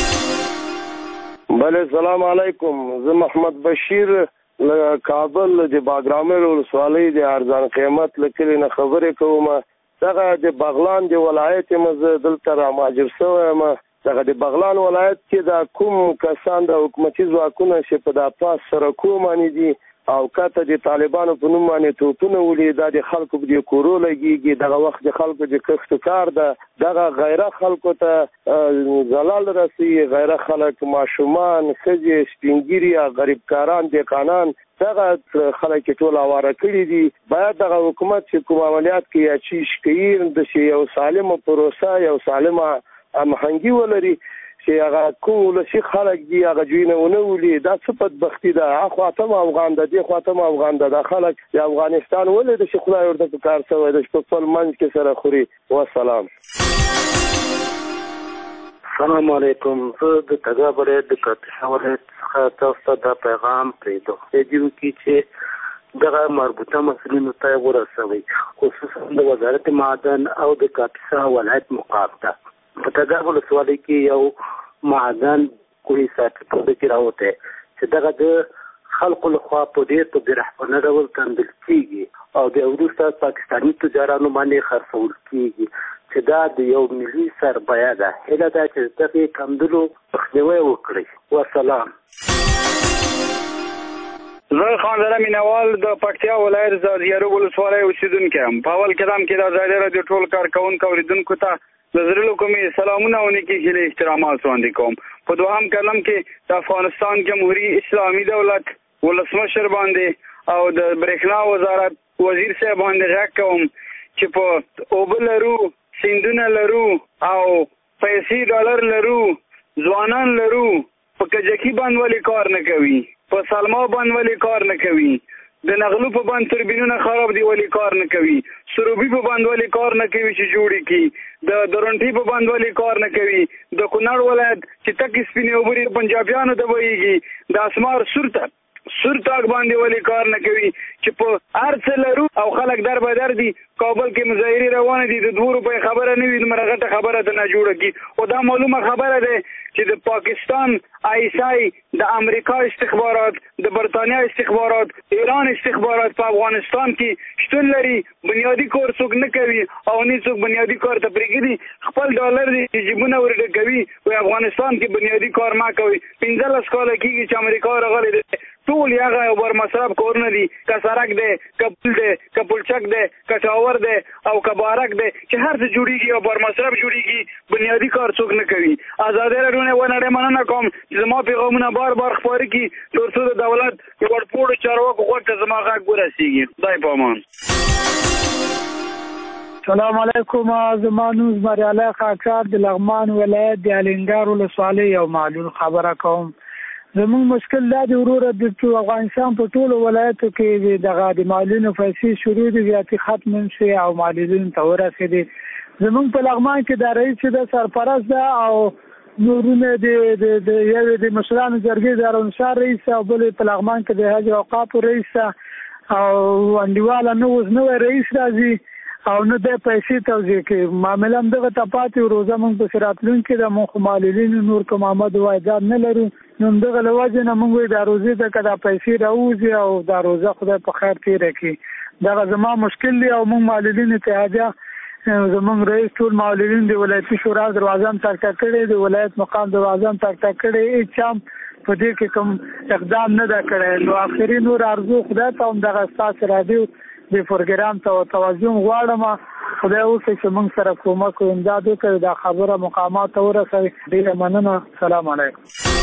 T: بله السلام علیکم. زه محمد بشیر له کابل د باګرامر ولسوالۍ د ارزان قیمت له کلي نه خبرې کوم. دغه د بغلان د ولایت یم زه دلته رامهاجر شوی یم. دغه د بغلان ولایت کې دا کوم کسان د حکومتي ځواکونه چې په دا پاس سرکو باندې دي او کته د طالبانو په نوم باندې توپونه ولې دا د خلکو په کورو لګيږي دغه وخت د خلکو د کښت کار ده دغه غیره خلکو ته زلال راسي غیره خلک ماشومان خځې سپینګیري غریبکاران دهقانان دغه خلک ټول اواره کړي دي باید دغه حکومت چې کوم عملیات کوي چې شکیر د یو سالمه پروسه یو سالمه هماهنګي ولري چې هغه کوم لسی خلک دی هغه جوینونه ولي دا څه بدبختی ده اخو اتم افغان ده دی خو اتم افغان ده خلک د افغانستان ولې د خدای ورته کار سوی د خپل منځ کې سره خوري والسلام
B: السلام علیکم زه د تګابره د کاپیسا ولایت تاسو ته پیغام پریدو دې کې چې دغه مربوطه مسؤلینو ته ورسوي خصوصا د وزارت معدن او د کاپیسا ولایت مقابله په تګابره ولسوالۍ کې یو معدن کوي ساتل کې راوته چې دغه د خلکو لخوا په ډېر برحمانه ډول کندل کېږي او د وروسته پاکستاني تجارانو باندې خرڅول کېږي چې دا د یو ملي سرمایه ده هله دا چې دغه کمدلو مخنیوی وکړي والسلام
G: زه خاندره مینوال د پکتیا ولایت زاریارو ولسوالۍ اوسیدونکی یم په اول قدم کې د ازادي راډیو ټول کارکونکو اوریدونکو ته د زړه له کومې سلامونه او نیکې هیلې احترامات وړاندې کوم په دوهم قدم کې د افغانستان جمهوریت اسلامي دولت ولسمشر باندې او د برېښنا وزارت وزیر صاحب باندې غږ کوم چې په اوبه لرو سیندونه لرو او پیسې ډالر لرو ځوانان لرو په کجکي باندې ولې کار نه کوي په سلما باندې ولې کار نه کوي د نغلو په باندې توربینونه خراب دي ولې کار نه کوي سروبي په باندې ولې کار نه کوي چې جوړي کی د درونټي په باندې ولې کار نه کوي د کونړ ولایت چې تک سپینې اوبري پنجابیانو ته وایي د اسمار سورتاک باندې ولې کار نه کوي چې په هر څه لرو او خلک در به در دي کابل کې مظاهرې روانې دي د 2 روپۍ خبره نه وي دومره غټه خبره ته نه جوړه کی او دا معلومه خبره ده چې د پاکستان آیسای د امریکا استخبارات د برتانیا استخبارات ایران استخبارات په افغانستان کې شتون لري بنیادی کار څوک نه کوي او نه څوک بنیادی کار ته پرېږدي خپل ډالر دي جیبونه ورډکوي او افغانستان کې بنیادی کار ما کوي 15 کال کېږي چې امریکا راغلي دي ټول هغه بر مصرف کورونه دي که سرک دی که پل دی که پلچک دی که ټاور دی او که بارک دی چې هر څه جوړیږي او بر مصرف جوړیږي بنیادی کار څوک نه کوي ازادي راډیو نه ونړې مننه کوم چې زما پیغامونه بار خپاره کی تر څو د دولت ورپوړو چارواکو غوږ زما غږ ورسیږي خدای په امان
O: السلام علیکم زما نوم مریاله خاکار د لغمان ولایت د الینګار ولسوالۍ یو معلوم خبره کوم زموږ مشکل دا دی وروره د افغانستان په ټولو ولایتو کې دغه د معلولینو پیسې شروع دي زیاتې ختم شي او معلولینو ته ورسېدي زموږ په لغمان کې د رئیس د سرپرست ده او نورونه د یو د مشرانو جرګې د ارونشار رئیس او بل په لغمان کې د حج اوقاف رئیس او انډیواله نو رئیس راځي او نه د پیسې توزیع کې معاملې هم دغه تپاتې روزه مونږ په سراتلون کې د مخ معلولین نور کوم محمد وایداد نه لرو نو دغه لوجه نه مونږ د روزه د کدا پیسې راوځي او د روزه خدای په خیر تیر کړي دا زما مشکل دی او مونږ معلولین اتحادیه زمونږ رئیس ټول معلولین د ولایتي شورا دروازه هم ترک کړي د ولایت مقام دروازه هم ترک کړي اچام په دې کې کوم اقدام نه دا کړی نو اخري نور ارزو خدای ته هم دغه تاسو راډیو د پروګرام ته توجه غواړم خدای وکړي چې موږ سره کومک او امداد وکړي دا خبره مقامات ته ورسوي ډیره مننه سلام علیکم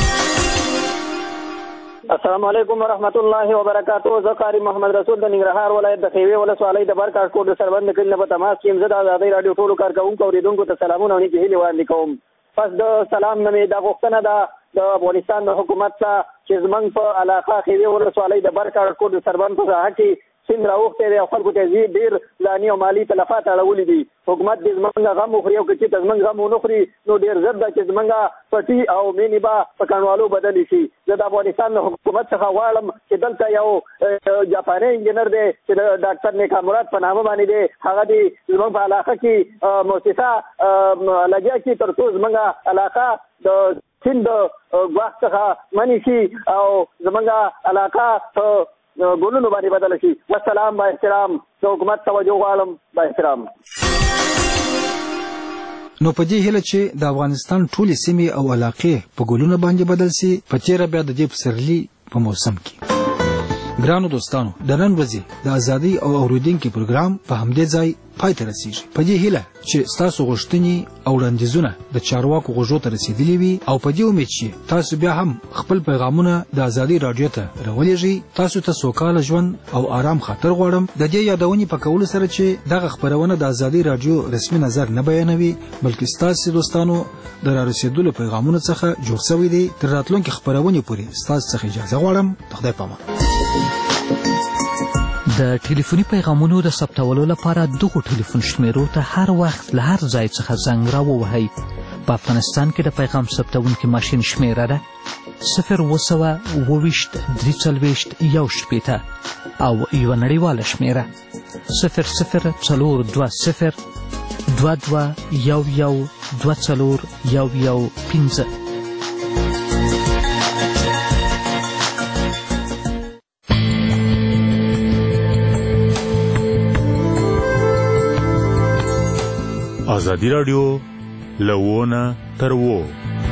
U: السلام علیکم ورحمت الله وبرکاته زه قاری محمد رسول د ننګرهار ولایت د خیوې ولسوالۍ د برکاټ کوټ سربند کلي په تماس کې زه د ازادي رادیو ټولو کارکونکو اوریدونکو ته سلامونه او نیکې هیلې وړاندې کوم پس د سلام نه مې دا غوښتنه ده د افغانستان د حکومت څخه چې زموږ په علاقه خیوې ولسوالۍ د برکاټ کوټ سربند په ساحه کې سیند راوخته دی او خلکو ته ډېر ځاني او مالي تلفات اړولي دي حکومت دې زموږ غم وخوري او که چېرته زموږ غم ونه خوري نو ډېر زر ده چې زموږ پټي او مینې به په کنډوالو بدلې شي زه د افغانستان د حکومت څخه غواړم چې دلته یو جاپاني انجینر دی چې د ډاکټر نیکا مراد په نامه باندې دی هغه دې زموږ په علاقه کې مؤسسه لګیا کړي تر څو زموږ علاقه د سیند د ګواښ څخه منې شي او زموږ علاقه ګلونو باندې بدل شي والسلام با احترام د حکومت توجه غواړم با احترام
F: نو په دې هیله چې د افغانستان ټولې سیمې او علاقې په ګلونو باندې بدل شي په تیره بیا د دې پسرلي په موسم کې ګرانو دوستانو د نن ورځې د ازادي او اوریدونکو پروګرام په همدې ځای پای ته رسیږي. په دې هیله چې تاسو غوښتنې او وړاندیزونه د چارواکو غوږو ته رسیدلي وي او په دې امید چې تاسو بیا هم خپل پیغامونه د ازادي رادیو ته راولېږئ. تاسو ته سوکاله ژوند او آرام خاطر غواړم. د دې یادونې په کولو سره چې دغه خبرونه د ازادي رادیو رسمي نظر نه بیانوي بلکې تاسو دوستانو د رارسېدلو پیغامونو څخه جوړ شوی دی. تر راتلونکي خبرونه پورې تاسو څخه اجازه غواړم. خدای پامان.
A: د ټلیفوني پیغامونو د ثبتولو لپاره دغه ټلیفون شمیرو ته هر وخت له هر ځای څخه زنګ راووهئ. په افغانستان کې د پیغام ثبتونکي ماشین شمیره ده 0202341 او یوه نړیواله شمیره 00202211241115.
L: ازادي راډیو له ونه تر وو